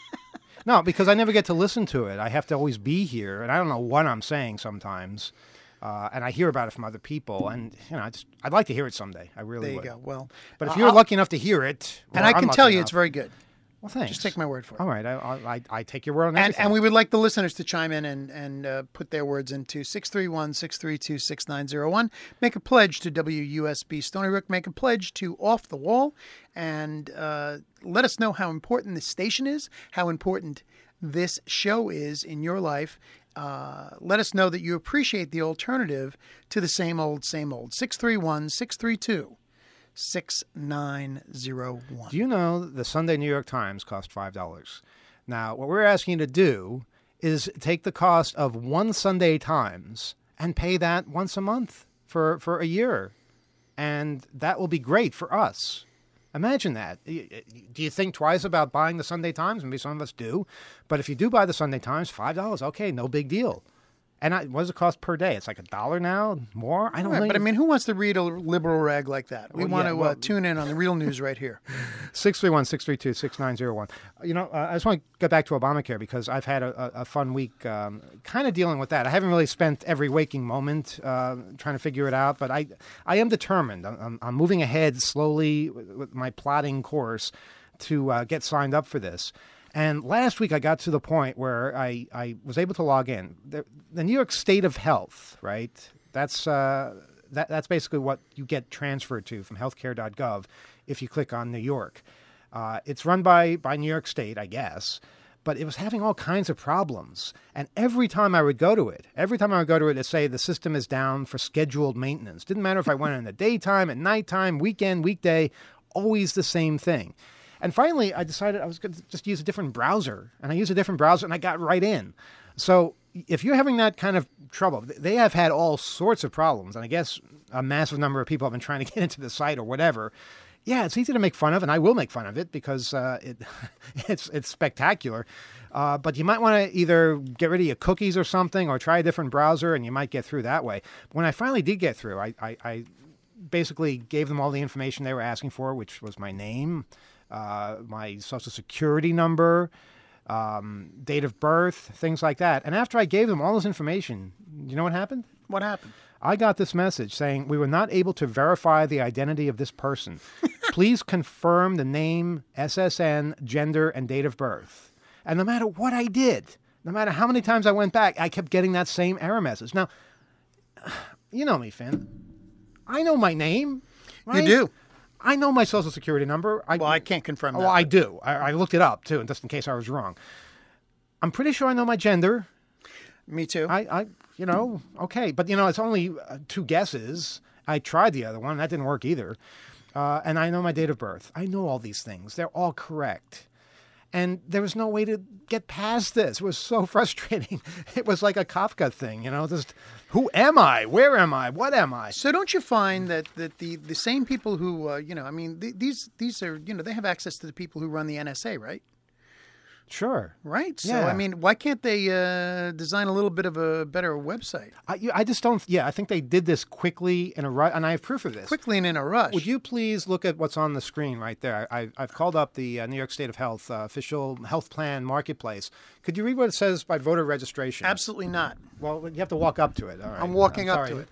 Speaker 4: No, because I never get to listen to it. I have to always be here, and I don't know what I'm saying sometimes. Uh, and I hear about it from other people, and you know, I just, I'd like to hear it someday. I really
Speaker 5: There you
Speaker 4: would.
Speaker 5: go. Well,
Speaker 4: But if
Speaker 5: uh,
Speaker 4: you're
Speaker 5: I'll-
Speaker 4: lucky enough to hear it,
Speaker 5: and
Speaker 4: or
Speaker 5: I can
Speaker 4: unlucky
Speaker 5: tell you
Speaker 4: enough-
Speaker 5: it's very good.
Speaker 4: well, thanks.
Speaker 5: Just take my word for it.
Speaker 4: All right, I, I, I take your word on
Speaker 5: And,
Speaker 4: everything.
Speaker 5: and we would like the listeners to chime in and, and uh, put their words into six three one, six three two, six nine zero one. Make a pledge to W U S B Stony Brook. Make a pledge to Off the Wall. And uh, let us know how important this station is, how important this show is in your life. Uh, let us know that you appreciate the alternative to the same old, same old. six three one, six three two, six nine zero one.
Speaker 4: Do you know the Sunday New York Times cost five dollars? Now, what we're asking you to do is take the cost of one Sunday Times and pay that once a month for, for a year. And that will be great for us. Imagine that. Do you think twice about buying the Sunday Times? Maybe some of us do. But if you do buy the Sunday Times, five dollars, okay, no big deal. And I, what does it cost per day? It's like a dollar now? More? I don't
Speaker 5: Right,
Speaker 4: know.
Speaker 5: but I mean, who wants to read a liberal rag like that? We
Speaker 4: Well,
Speaker 5: want
Speaker 4: yeah,
Speaker 5: to
Speaker 4: well-
Speaker 5: uh, tune in on the real news right here.
Speaker 4: six three one, six three two, six nine zero one. You know, uh, I just want to get back to Obamacare because I've had a, a, a fun week um, kind of dealing with that. I haven't really spent every waking moment uh, trying to figure it out, but I, I am determined. I'm, I'm moving ahead slowly with, with my plotting course to uh, get signed up for this. And last week I got to the point where I, I was able to log in. The, the New York State of Health, right? That's uh, that, that's basically what you get transferred to from healthcare dot gov if you click on New York. Uh, it's run by, by New York State, I guess, but it was having all kinds of problems. And every time I would go to it, every time I would go to it, it'd say the system is down for scheduled maintenance. Didn't matter if I went in the daytime, at nighttime, weekend, weekday, always the same thing. And finally, I decided I was going to just use a different browser. And I used a different browser, and I got right in. So if you're having that kind of trouble, they have had all sorts of problems. And I guess a massive number of people have been trying to get into the site or whatever. Yeah, it's easy to make fun of, and I will make fun of it because uh, it it's it's spectacular. Uh, but you might want to either get rid of your cookies or something or try a different browser, and you might get through that way. When I finally did get through, I, I, I basically gave them all the information they were asking for, which was my name, uh, my social security number, um, date of birth, things like that. And after I gave them all this information, you know what happened?
Speaker 5: What happened?
Speaker 4: I got this message saying, we were not able to verify the identity of this person. Please confirm the name, S S N, gender, and date of birth. And no matter what I did, no matter how many times I went back, I kept getting that same error message. Now, you know me, Finn. I know my name. Right?
Speaker 5: You do.
Speaker 4: I know my social security number. I,
Speaker 5: Well, I can't confirm that.
Speaker 4: Oh, I do. I, I looked it up, too, just in case I was wrong. I'm pretty sure I know my gender.
Speaker 5: Me too.
Speaker 4: I, I, you know, okay. But, you know, it's only uh, two guesses. I tried the other one. That didn't work either. Uh, and I know my date of birth. I know all these things. They're all correct. And there was no way to get past this. It was so frustrating. It was like a Kafka thing, you know, just who am I? Where am I? What am I?
Speaker 5: So don't you find that, that the, the same people who, uh, you know, I mean, th- these these are, you know, they have access to the people who run the N S A, right?
Speaker 4: Sure.
Speaker 5: Right. So,
Speaker 4: Yeah.
Speaker 5: I mean, why can't they uh, design a little bit of a better website?
Speaker 4: I, you- I just don't, yeah, I think they did this quickly in a rush, and I have proof of this.
Speaker 5: Quickly and in a rush.
Speaker 4: Would you please look at what's on the screen right there? I, I've called up the uh, New York State of Health uh, official health plan marketplace. Could you read what it says by voter registration?
Speaker 5: Absolutely not.
Speaker 4: Well, you have to walk up to it. All right.
Speaker 5: I'm walking up
Speaker 4: sorry.
Speaker 5: to it.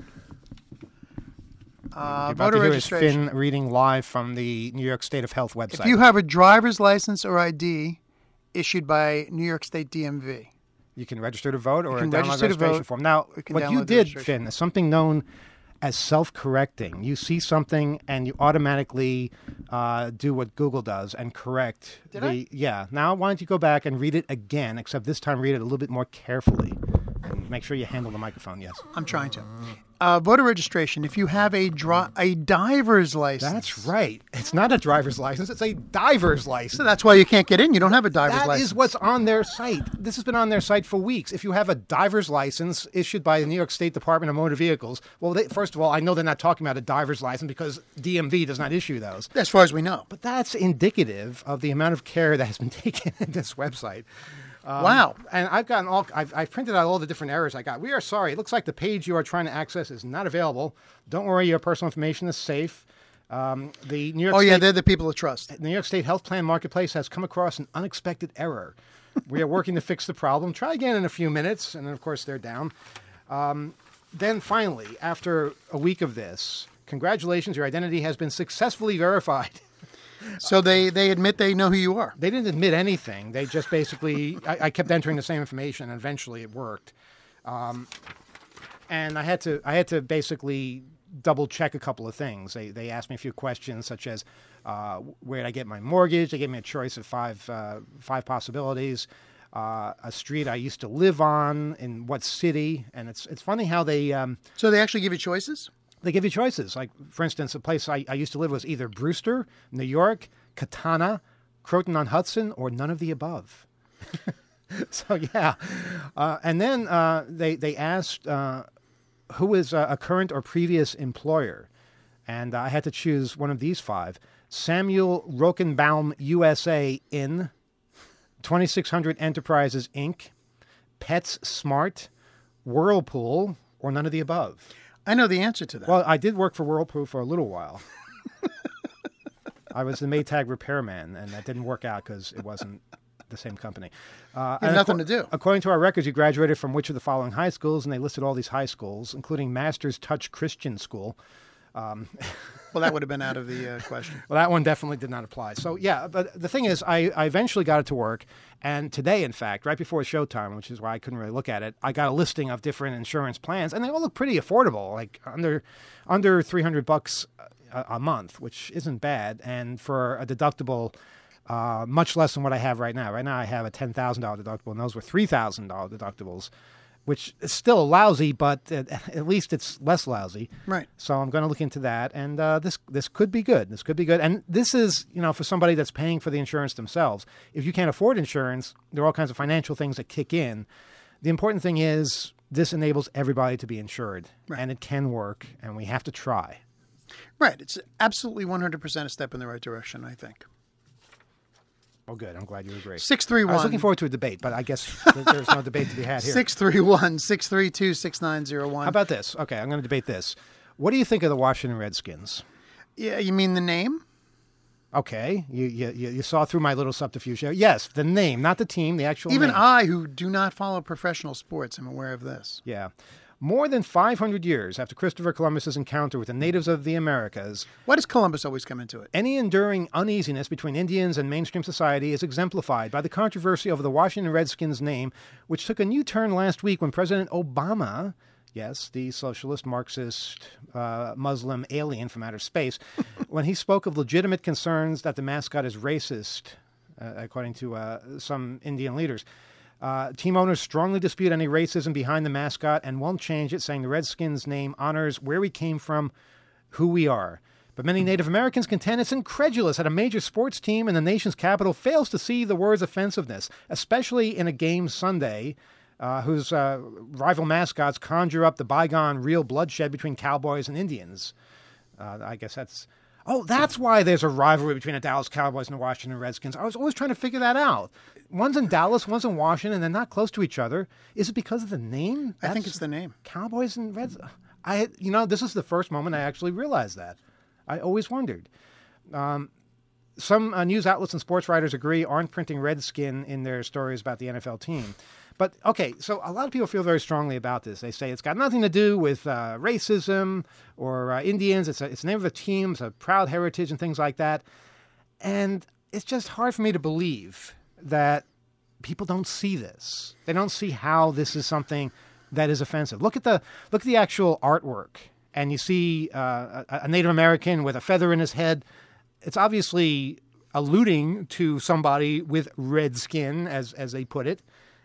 Speaker 5: Uh,
Speaker 4: You're about
Speaker 5: voter
Speaker 4: to hear is
Speaker 5: registration.
Speaker 4: Finn reading live from the New York State of Health website.
Speaker 5: If you have a driver's license or I D issued by New York State D M V,
Speaker 4: You can register to vote or
Speaker 5: can
Speaker 4: download
Speaker 5: register to
Speaker 4: registration
Speaker 5: vote,
Speaker 4: form. Now,
Speaker 5: or you can
Speaker 4: what you
Speaker 5: download the
Speaker 4: did,
Speaker 5: registration
Speaker 4: Finn, is something known as self-correcting. You see something and you automatically uh, do what Google does and correct.
Speaker 5: Did
Speaker 4: the,
Speaker 5: I?
Speaker 4: Yeah. Now, why don't you go back and read it again, except this time read it a little bit more carefully. And make sure you handle the microphone, yes.
Speaker 5: I'm trying to. Uh, voter registration. If you have a dri- a diver's license.
Speaker 4: That's right. It's not a driver's license. It's a diver's license.
Speaker 5: So that's why you can't get in. You don't have a diver's
Speaker 4: That
Speaker 5: license.
Speaker 4: is what's on their site. This has been on their site for weeks. If you have a diver's license issued by the New York State Department of Motor Vehicles, well, they, first of all, I know they're not talking about a diver's license because D M V does not issue those.
Speaker 5: As far as we know.
Speaker 4: But that's indicative of the amount of care that has been taken in this website. Um,
Speaker 5: Wow.
Speaker 4: And I've gotten all, I've, I've printed out all the different errors I got. We are sorry. It looks like the page you are trying to access is not available. Don't worry, your personal information is safe. Um, the New York
Speaker 5: Oh, yeah,
Speaker 4: State,
Speaker 5: they're the people to trust.
Speaker 4: New York State Health Plan Marketplace has come across an unexpected error. We are working to fix the problem. Try again in a few minutes. And then, of course, they're down. Um, then finally, after a week of this, congratulations, your identity has been successfully verified.
Speaker 5: So they, they admit they know who you are.
Speaker 4: They didn't admit anything. They just basically, I, I kept entering the same information, and eventually it worked. Um, and I had to, I had to basically double check a couple of things. They, they asked me a few questions, such as uh, where did I get my mortgage? They gave me a choice of five, uh, five possibilities. Uh, a street I used to live on, in what city, and it's it's funny how they um,
Speaker 5: So they actually give you choices?
Speaker 4: They give you choices. Like, for instance, a place I, I used to live was either Brewster, New York, Katana, Croton-on-Hudson, or none of the above. So, yeah. Uh, and then uh, they, they asked uh, who is a, a current or previous employer. And I had to choose one of these five. Samuel Rokenbaum, U S A, in twenty-six hundred Enterprises, Incorporated, Pets Smart, Whirlpool, or none of the above.
Speaker 5: I know the answer to that.
Speaker 4: Well, I did work for Whirlpool for a little while. I was the Maytag repairman, and that didn't work out because it wasn't the same company. Uh,
Speaker 5: You had nothing to do.
Speaker 4: According to our records, you graduated from which of the following high schools, and they listed all these high schools, including Masters Touch Christian School. Um,
Speaker 5: Well, that would have been out of the uh, question.
Speaker 4: Well, that one definitely did not apply. So, yeah, but the thing is, I, I eventually got it to work. And today, in fact, right before showtime, which is why I couldn't really look at it, I got a listing of different insurance plans, and they all look pretty affordable, like under under three hundred bucks a, a month, which isn't bad. And for a deductible, uh, much less than what I have right now. Right now, I have a ten thousand dollars deductible, and those were three thousand dollars deductibles, which is still lousy, but at, at least it's less lousy.
Speaker 5: Right.
Speaker 4: So I'm going to look into that, and uh, this this could be good. This could be good, and this is, you know, for somebody that's paying for the insurance themselves. If you can't afford insurance, there are all kinds of financial things that kick in. The important thing is this enables everybody to be insured,
Speaker 5: Right.
Speaker 4: and it can work, and we have to try.
Speaker 5: Right. It's absolutely one hundred percent a step in the right direction, I think.
Speaker 4: Oh, good. I'm glad you agree.
Speaker 5: six three
Speaker 4: I was
Speaker 5: one
Speaker 4: looking forward to a debate, but I guess th- there's no debate to be had here.
Speaker 5: six three one, six three two, six nine zero one.
Speaker 4: How about this? Okay, I'm going to debate this. What do you think of the Washington Redskins?
Speaker 5: Yeah, you mean the name?
Speaker 4: Okay, you you you you saw through my little subterfuge there. Yes, the name, not the team, the actual
Speaker 5: Even
Speaker 4: name.
Speaker 5: I, who do not follow professional sports, am aware of this.
Speaker 4: Yeah. More than five hundred years after Christopher Columbus's encounter with the natives of the Americas,
Speaker 5: Why does Columbus always come into it?
Speaker 4: any enduring uneasiness between Indians and mainstream society is exemplified by the controversy over the Washington Redskins name, which took a new turn last week when President Obama, yes, the socialist, Marxist, uh, Muslim alien from outer space, when he spoke of legitimate concerns that the mascot is racist, uh, according to uh, some Indian leaders. Uh, team owners strongly dispute any racism behind the mascot and won't change it, saying the Redskins name honors where we came from, who we are. But many Native Americans contend it's incredulous that a major sports team in the nation's capital fails to see the word's offensiveness, especially in a game Sunday, uh, whose uh, rival mascots conjure up the bygone real bloodshed between Cowboys and Indians. Uh, I guess that's... Oh, that's why there's a rivalry between the Dallas Cowboys and the Washington Redskins. I was always trying to figure that out. One's in Dallas, one's in Washington, and they're not close to each other. Is it because of the name?
Speaker 5: I think
Speaker 4: That's
Speaker 5: it's the name.
Speaker 4: Cowboys and Reds. I, you know, this is the first moment I actually realized that. I always wondered. Um, some uh, news outlets and sports writers agree aren't printing Redskin in their stories about the N F L team. But, okay, so a lot of people feel very strongly about this. They say it's got nothing to do with uh, racism or uh, Indians. It's, a, it's the name of a team, it's a proud heritage and things like that. And it's just hard for me to believe that people don't see this. They don't see how this is something that is offensive. Look at the look at the actual artwork, and you see uh, a, a Native American with a feather in his head. It's obviously alluding to somebody with red skin, as as they put it,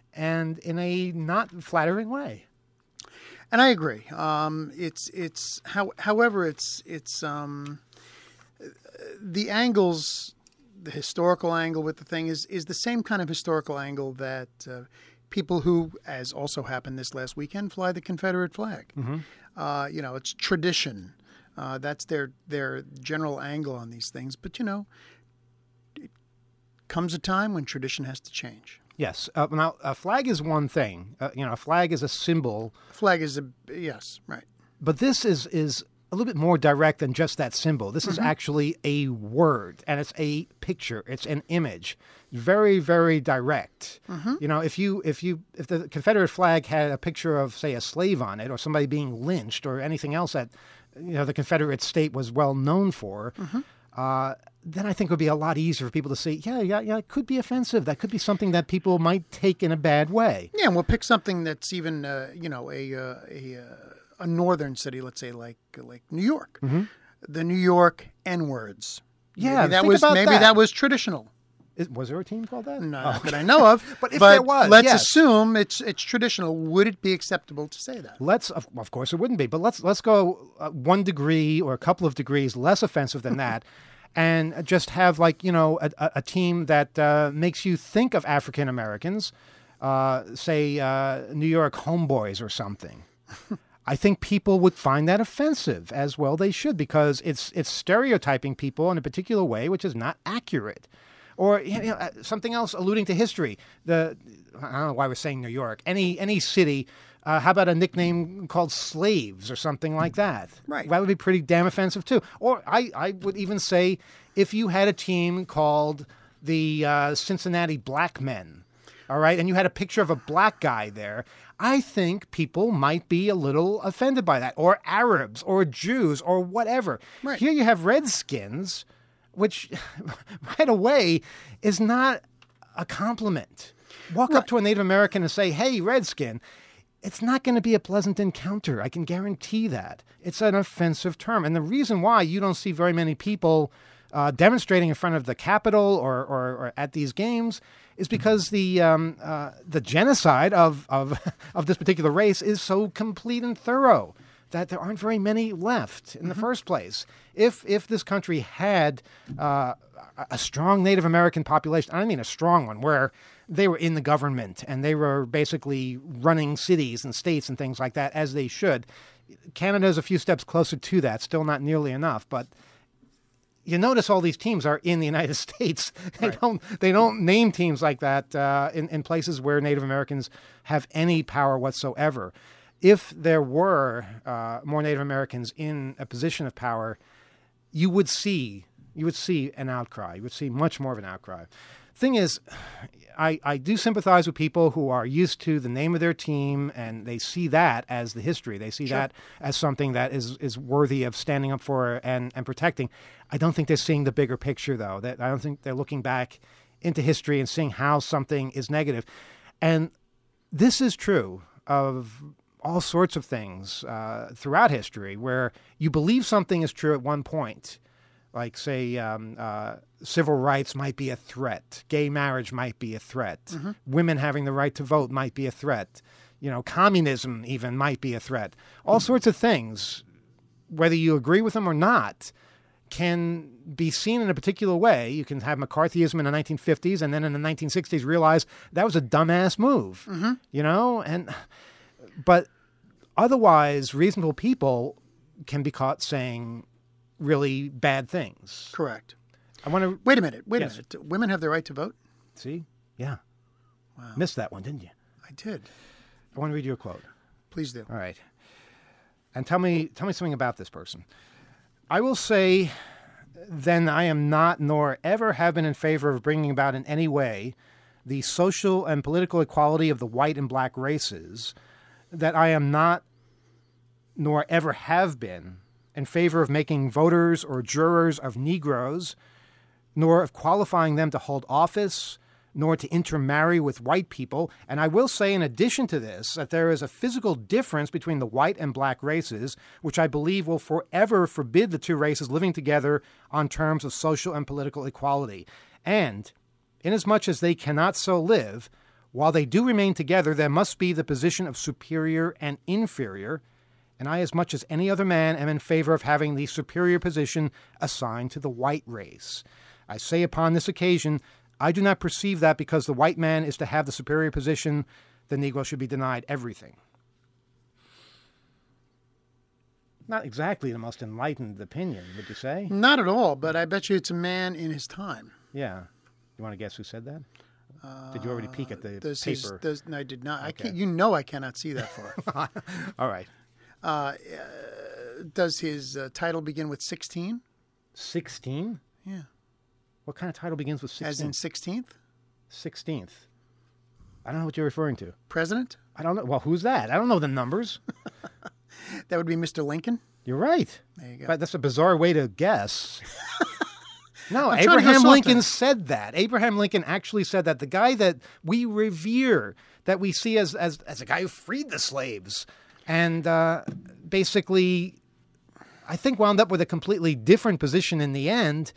Speaker 4: and in a not flattering way.
Speaker 5: And I agree. Um, it's it's how, however, it's it's um, the angles. The historical angle with the thing is is the same kind of historical angle that uh, people who, as also happened this last weekend, fly the Confederate flag.
Speaker 4: Mm-hmm.
Speaker 5: Uh, you know, it's tradition. Uh, that's their their general angle on these things. But you know, it comes a time when tradition has to change.
Speaker 4: Yes. Uh, now, a flag is one thing. Uh, you know, a flag is a symbol.
Speaker 5: Flag is a yes, right.
Speaker 4: But this is is a little bit more direct than just that symbol. This
Speaker 5: Mm-hmm.
Speaker 4: is actually a word, and it's a picture. It's an image. Very, very direct.
Speaker 5: Mm-hmm.
Speaker 4: You know, if you if you if the Confederate flag had a picture of, say, a slave on it, or somebody being lynched, or anything else that you know the Confederate state was well known for,
Speaker 5: Mm-hmm.
Speaker 4: uh, then I think it would be a lot easier for people to say, yeah, yeah, yeah, it could be offensive. That could be something that people might take in a bad way.
Speaker 5: Yeah, and we'll pick something that's even, uh, you know, a uh, a uh, a northern city, let's say like like New York,
Speaker 4: Mm-hmm.
Speaker 5: the New York N-words.
Speaker 4: Yeah,
Speaker 5: maybe that
Speaker 4: think
Speaker 5: was
Speaker 4: about
Speaker 5: maybe
Speaker 4: that.
Speaker 5: that was traditional.
Speaker 4: Is, was there a team called that?
Speaker 5: No,
Speaker 4: Oh,
Speaker 5: not that I know of.
Speaker 4: But if there was,
Speaker 5: let's
Speaker 4: yes.
Speaker 5: assume it's it's traditional. Would it be acceptable to say that?
Speaker 4: Let's, of, of course, it wouldn't be, but let's let's go uh, one degree or a couple of degrees less offensive than that, and just have like you know a, a, a team that uh, makes you think of African Americans, uh, say uh, New York Homeboys or something. I think people would find that offensive, as well they should, because it's it's stereotyping people in a particular way, which is not accurate. Or you know, uh, something else alluding to history. The I don't know why we're saying New York. Any any city. Uh, how about a nickname called Slaves or something like that?
Speaker 5: Right.
Speaker 4: That would be pretty damn offensive too. Or I, I would even say if you had a team called the uh, Cincinnati Black Men, all right, and you had a picture of a black guy there, I think people might be a little offended by that. Or Arabs or Jews or whatever.
Speaker 5: Right.
Speaker 4: Here you have Redskins, which right away is not a compliment. Walk up to a Native American and say, hey, Redskin. It's not going to be a pleasant encounter. I can guarantee that. It's an offensive term. And the reason why you don't see very many people uh, demonstrating in front of the Capitol or, or, or at these games is because the um, uh, the genocide of, of, of this particular race is so complete and thorough that there aren't very many left in the first place. If if this country had uh, a strong Native American population, I mean a strong one, where they were in the government and they were basically running cities and states and things like that as they should. Canada's a few steps closer to that, still not nearly enough, but you notice all these teams are in the United States. They
Speaker 5: Right.
Speaker 4: don't they don't name teams like that uh, in, in places where Native Americans have any power whatsoever. If there were uh, more Native Americans in a position of power, you would see you would see an outcry. You would see much more of an outcry. Thing is, I, I do sympathize with people who are used to the name of their team and they see that as the history. They see
Speaker 5: Sure.
Speaker 4: that as something that is, is worthy of standing up for and, and protecting. I don't think they're seeing the bigger picture, though. That I don't think they're looking back into history and seeing how something is negative. And this is true of all sorts of things uh, throughout history where you believe something is true at one point. Like, say, um, uh, civil rights might be a threat. Gay marriage might be a threat.
Speaker 5: Mm-hmm.
Speaker 4: Women having the right to vote might be a threat. You know, communism even might be a threat. All sorts of things, whether you agree with them or not, can be seen in a particular way. You can have McCarthyism in the nineteen fifties and then in the nineteen sixties realize that was a dumbass move.
Speaker 5: Mm-hmm.
Speaker 4: You know? and But otherwise, reasonable people can be caught saying really bad things.
Speaker 5: Correct.
Speaker 4: I want to
Speaker 5: Wait a minute. Wait
Speaker 4: Yes.
Speaker 5: a minute. Women have the right to vote?
Speaker 4: see. Yeah,
Speaker 5: Wow.
Speaker 4: missed that one, didn't you?
Speaker 5: I did.
Speaker 4: I want to read you a quote.
Speaker 5: Please do.
Speaker 4: All right, and tell me tell me something about this person. I will say, then I am not nor ever have been in favor of bringing about in any way the social and political equality of the white and black races. That I am not nor ever have been in favor of making voters or jurors of Negroes, nor of qualifying them to hold office, nor to intermarry with white people. And I will say, in addition to this, that there is a physical difference between the white and black races, which I believe will forever forbid the two races living together on terms of social and political equality. And, inasmuch as they cannot so live, while they do remain together, there must be the position of superior and inferior, and I, as much as any other man, am in favor of having the superior position assigned to the white race. I say upon this occasion, I do not perceive that because the white man is to have the superior position, the Negro should be denied everything. Not exactly the most enlightened opinion, would you say?
Speaker 5: Not at all, but I bet you it's a man in his time.
Speaker 4: Yeah. You want to guess who said that? Uh, Did you already peek at the
Speaker 5: Does
Speaker 4: paper?
Speaker 5: his, does, no, I did not. I
Speaker 4: Okay.
Speaker 5: can't. You know I cannot see that far.
Speaker 4: All right.
Speaker 5: uh, does his uh, title begin with sixteen?
Speaker 4: sixteen?
Speaker 5: Yeah.
Speaker 4: What kind of title begins with sixteen?
Speaker 5: As in sixteenth?
Speaker 4: sixteenth. I don't know what you're referring to.
Speaker 5: President?
Speaker 4: I don't know. Well, who's that? I don't know the numbers.
Speaker 5: That would be Mister Lincoln.
Speaker 4: You're right.
Speaker 5: There you go.
Speaker 4: But that's a bizarre way to guess. No,
Speaker 5: I'm trying to go
Speaker 4: Abraham
Speaker 5: softer.
Speaker 4: Lincoln said that. Abraham Lincoln actually said that. The guy that we revere, that we see as as, as a guy who freed the slaves, and uh, basically, I think wound up with a completely different position in the end,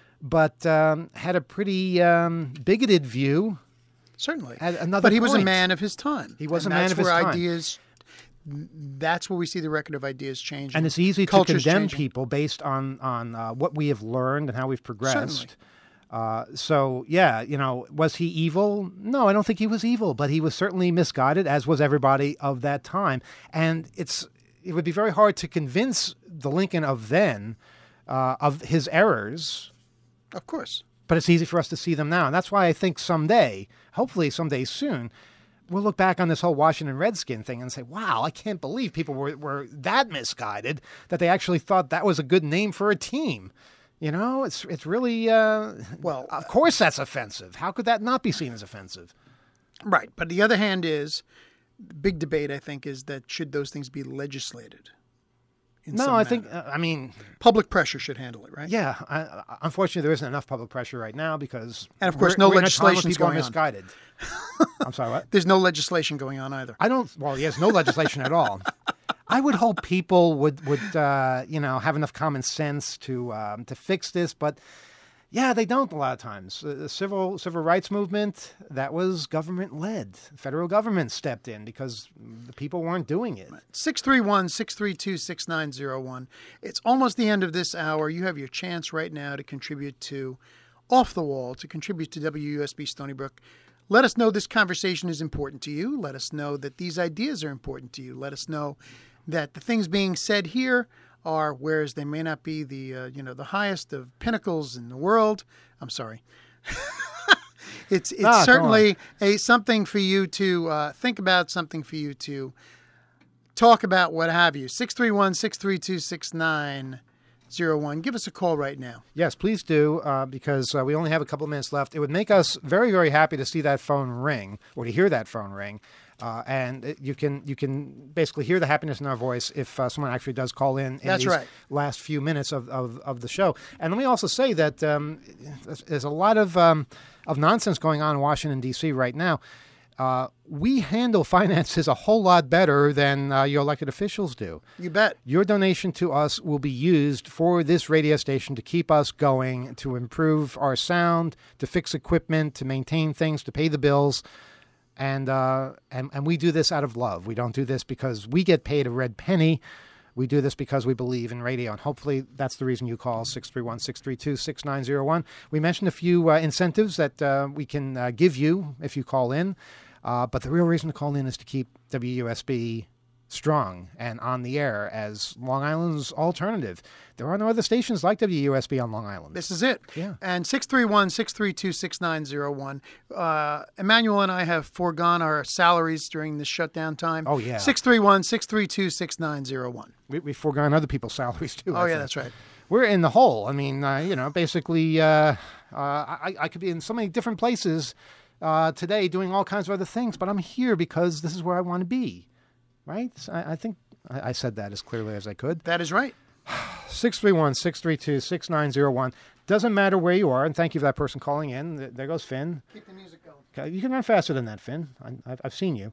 Speaker 4: but um, had a pretty um, bigoted view.
Speaker 5: Certainly.
Speaker 4: At another
Speaker 5: but he was a
Speaker 4: point.
Speaker 5: man of his time.
Speaker 4: He was
Speaker 5: and
Speaker 4: a man
Speaker 5: that's
Speaker 4: of his
Speaker 5: where
Speaker 4: time.
Speaker 5: Ideas, that's where we see the record of ideas changing.
Speaker 4: And it's easy to
Speaker 5: Culture's
Speaker 4: condemn
Speaker 5: changing.
Speaker 4: people based on on uh, what we have learned and how we've progressed.
Speaker 5: Certainly.
Speaker 4: Uh, so, yeah, you know, was he evil? No, I don't think he was evil, but he was certainly misguided, as was everybody of that time. And it's it would be very hard to convince the Lincoln of then uh, of his errors.
Speaker 5: Of course.
Speaker 4: But it's easy for us to see them now. And that's why I think someday, hopefully someday soon, we'll look back on this whole Washington Redskin thing and say, wow, I can't believe people were, were that misguided that they actually thought that was a good name for a team. You know, it's it's really, uh, well, of course that's offensive. How could that not be seen as offensive?
Speaker 5: Right. But the other hand is, the big debate, I think, is that should those things be legislated? in
Speaker 4: No,
Speaker 5: some
Speaker 4: I think,
Speaker 5: manner?
Speaker 4: uh, I mean,
Speaker 5: Public pressure should handle it, right?
Speaker 4: yeah, I, I- unfortunately there isn't enough public pressure right now because...
Speaker 5: And of course,
Speaker 4: we're-
Speaker 5: no
Speaker 4: we're in a time when
Speaker 5: legislation's
Speaker 4: people are
Speaker 5: going on.
Speaker 4: misguided. I'm sorry, what?
Speaker 5: There's no legislation going on either.
Speaker 4: I don't. Well, yes, no legislation at all. I would hope people would would uh, you know have enough common sense to um, to fix this, but yeah, they don't a lot of times. Uh, the civil civil rights movement, that was government led. Federal government stepped in because the people weren't doing it.
Speaker 5: six three one, six three two, six nine zero one. It's almost the end of this hour. You have your chance right now to contribute to Off the Wall, to contribute to W U S B Stony Brook. Let us know this conversation is important to you. Let us know that these ideas are important to you. Let us know that the things being said here are, whereas they may not be the uh, you know the highest of pinnacles in the world. I'm sorry. it's it's
Speaker 4: Ah, go
Speaker 5: certainly a something for you to uh, think about, something for you to talk about, what have you. six three one, six three two, six nine zero one. Give us a call right now.
Speaker 4: Yes, please do, uh, because uh, we only have a couple of minutes left. It would make us very, very happy to see that phone ring or to hear that phone ring. Uh, and it, you can you can basically hear the happiness in our voice if uh, someone actually does call in in
Speaker 5: That's
Speaker 4: these
Speaker 5: right.
Speaker 4: last few minutes of, of, of the show. And let me also say that um, there's, there's a lot of um, of nonsense going on in Washington, D C right now. Uh, we handle finances a whole lot better than uh, your elected officials do.
Speaker 5: You bet.
Speaker 4: Your donation to us will be used for this radio station to keep us going, to improve our sound, to fix equipment, to maintain things, to pay the bills. And, uh, and, and we do this out of love. We don't do this because we get paid a red penny. We do this because we believe in radio. And hopefully that's the reason you call six three one, six three two, six nine zero one. We mentioned a few uh, incentives that uh, we can uh, give you if you call in. Uh, but the real reason to call in is to keep W U S B strong and on the air as Long Island's alternative. There are no other stations like W U S B on Long Island.
Speaker 5: This is it.
Speaker 4: Yeah.
Speaker 5: And six three one, six three two, six nine zero one. Uh, Emmanuel and I have foregone our salaries during this shutdown time.
Speaker 4: Oh, yeah.
Speaker 5: six three one, six three two, six nine zero one.
Speaker 4: We, we've foregone other people's salaries, too.
Speaker 5: Oh,
Speaker 4: I
Speaker 5: yeah,
Speaker 4: think.
Speaker 5: that's right.
Speaker 4: We're in the hole. I mean, uh, you know, basically, uh, uh, I, I could be in so many different places uh, today doing all kinds of other things, but I'm here because this is where I want to be, right? So I, I think I, I said that as clearly as I could.
Speaker 5: That is right.
Speaker 4: six three one, six three two, six nine zero one. Doesn't matter where you are, and thank you for that person calling in. There goes Finn.
Speaker 5: Keep the music going.
Speaker 4: Okay, you can run faster than that, Finn. I, I've, I've seen you.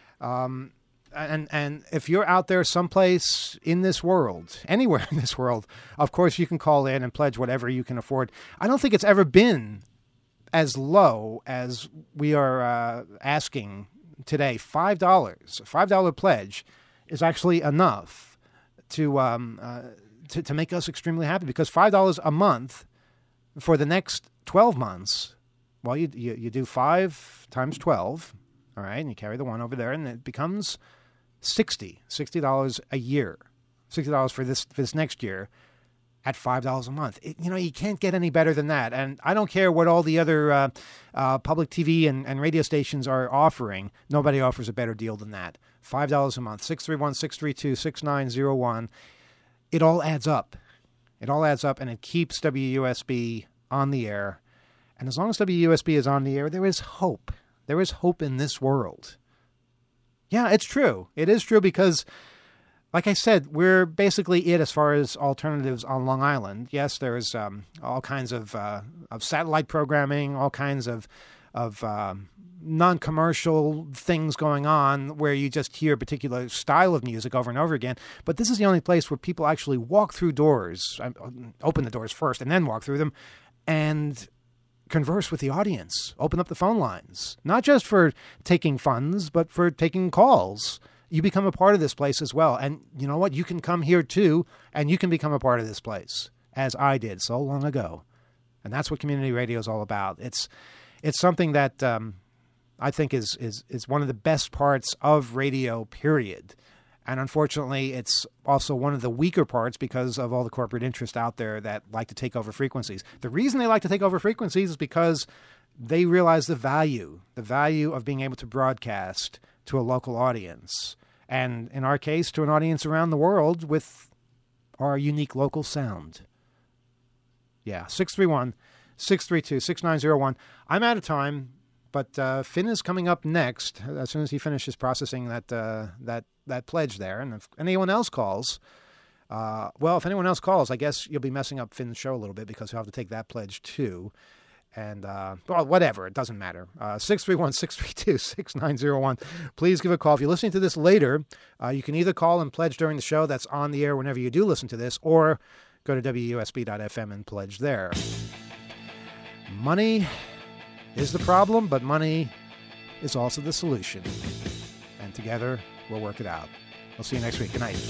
Speaker 4: Um, and and if you're out there someplace in this world, anywhere in this world, of course you can call in and pledge whatever you can afford. I don't think it's ever been as low as we are uh, asking today. five dollars, a five dollar pledge is actually enough to um, uh, to, to make us extremely happy, because five dollars a month for the next twelve months, well, you, you, you do five times twelve, all right, and you carry the one over there, and it becomes sixty dollars a year, sixty dollars for this, for this next year at five dollars a month. It, you know, you can't get any better than that. And I don't care what all the other uh, uh, public T V and, and radio stations are offering. Nobody offers a better deal than that. five dollars a month, six three one, six three two, six nine zero one. it all adds up. It all adds up, and it keeps W U S B on the air. And as long as W U S B is on the air, there is hope. There is hope in this world. Yeah, it's true. It is true because, like I said, we're basically it as far as alternatives on Long Island. Yes, there's um, all kinds of uh, of satellite programming, all kinds of of um, non-commercial things going on where you just hear a particular style of music over and over again. But this is the only place where people actually walk through doors, open the doors first, and then walk through them, and converse with the audience, open up the phone lines, not just for taking funds, but for taking calls. You become a part of this place as well. And you know what? You can come here too, and you can become a part of this place, as I did so long ago. And that's what community radio is all about. It's it's something that um, I think is, is, is one of the best parts of radio, period. And unfortunately, it's also one of the weaker parts because of all the corporate interest out there that like to take over frequencies. The reason they like to take over frequencies is because they realize the value, the value of being able to broadcast to a local audience. And in our case, to an audience around the world with our unique local sound. Yeah, six three one, six three two, six nine zero one. I'm out of time, but uh, Finn is coming up next as soon as he finishes processing that uh, that that pledge there. And if anyone else calls, uh, well, if anyone else calls, I guess you'll be messing up Finn's show a little bit because he'll have to take that pledge too. And, uh, well, whatever. It doesn't matter. Uh, six three one, six three two, six nine zero one. Please give a call. If you're listening to this later, uh, you can either call and pledge during the show that's on the air whenever you do listen to this, or go to W U S B dot F M and pledge there. Money is the problem, but money is also the solution. And together, we'll work it out. We'll see you next week. Good night.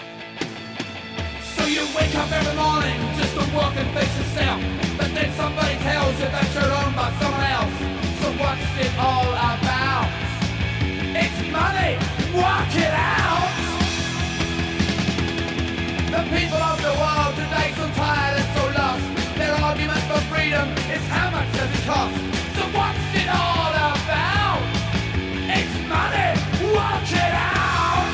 Speaker 6: So you wake up every morning just to walk and face yourself, but then somebody tells you that you're owned by someone else. So what's it all about? It's money! Walk it out! The people of the world today so tired and so lost. Their argument for freedom is how much does it cost? So what's it all about? It's money! Walk it out!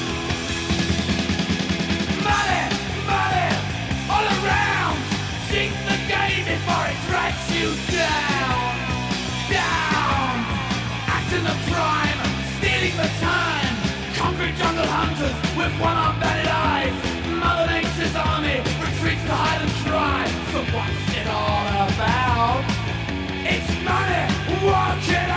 Speaker 6: Money! Money! All around! Sink the game before it drags you down! Down! Acting the crime, stealing the time. Concrete jungle hunters with one-armed batted eyes. Mother Nature's army retreats to hide and cry. So what's it all about? It's money! Walk it out!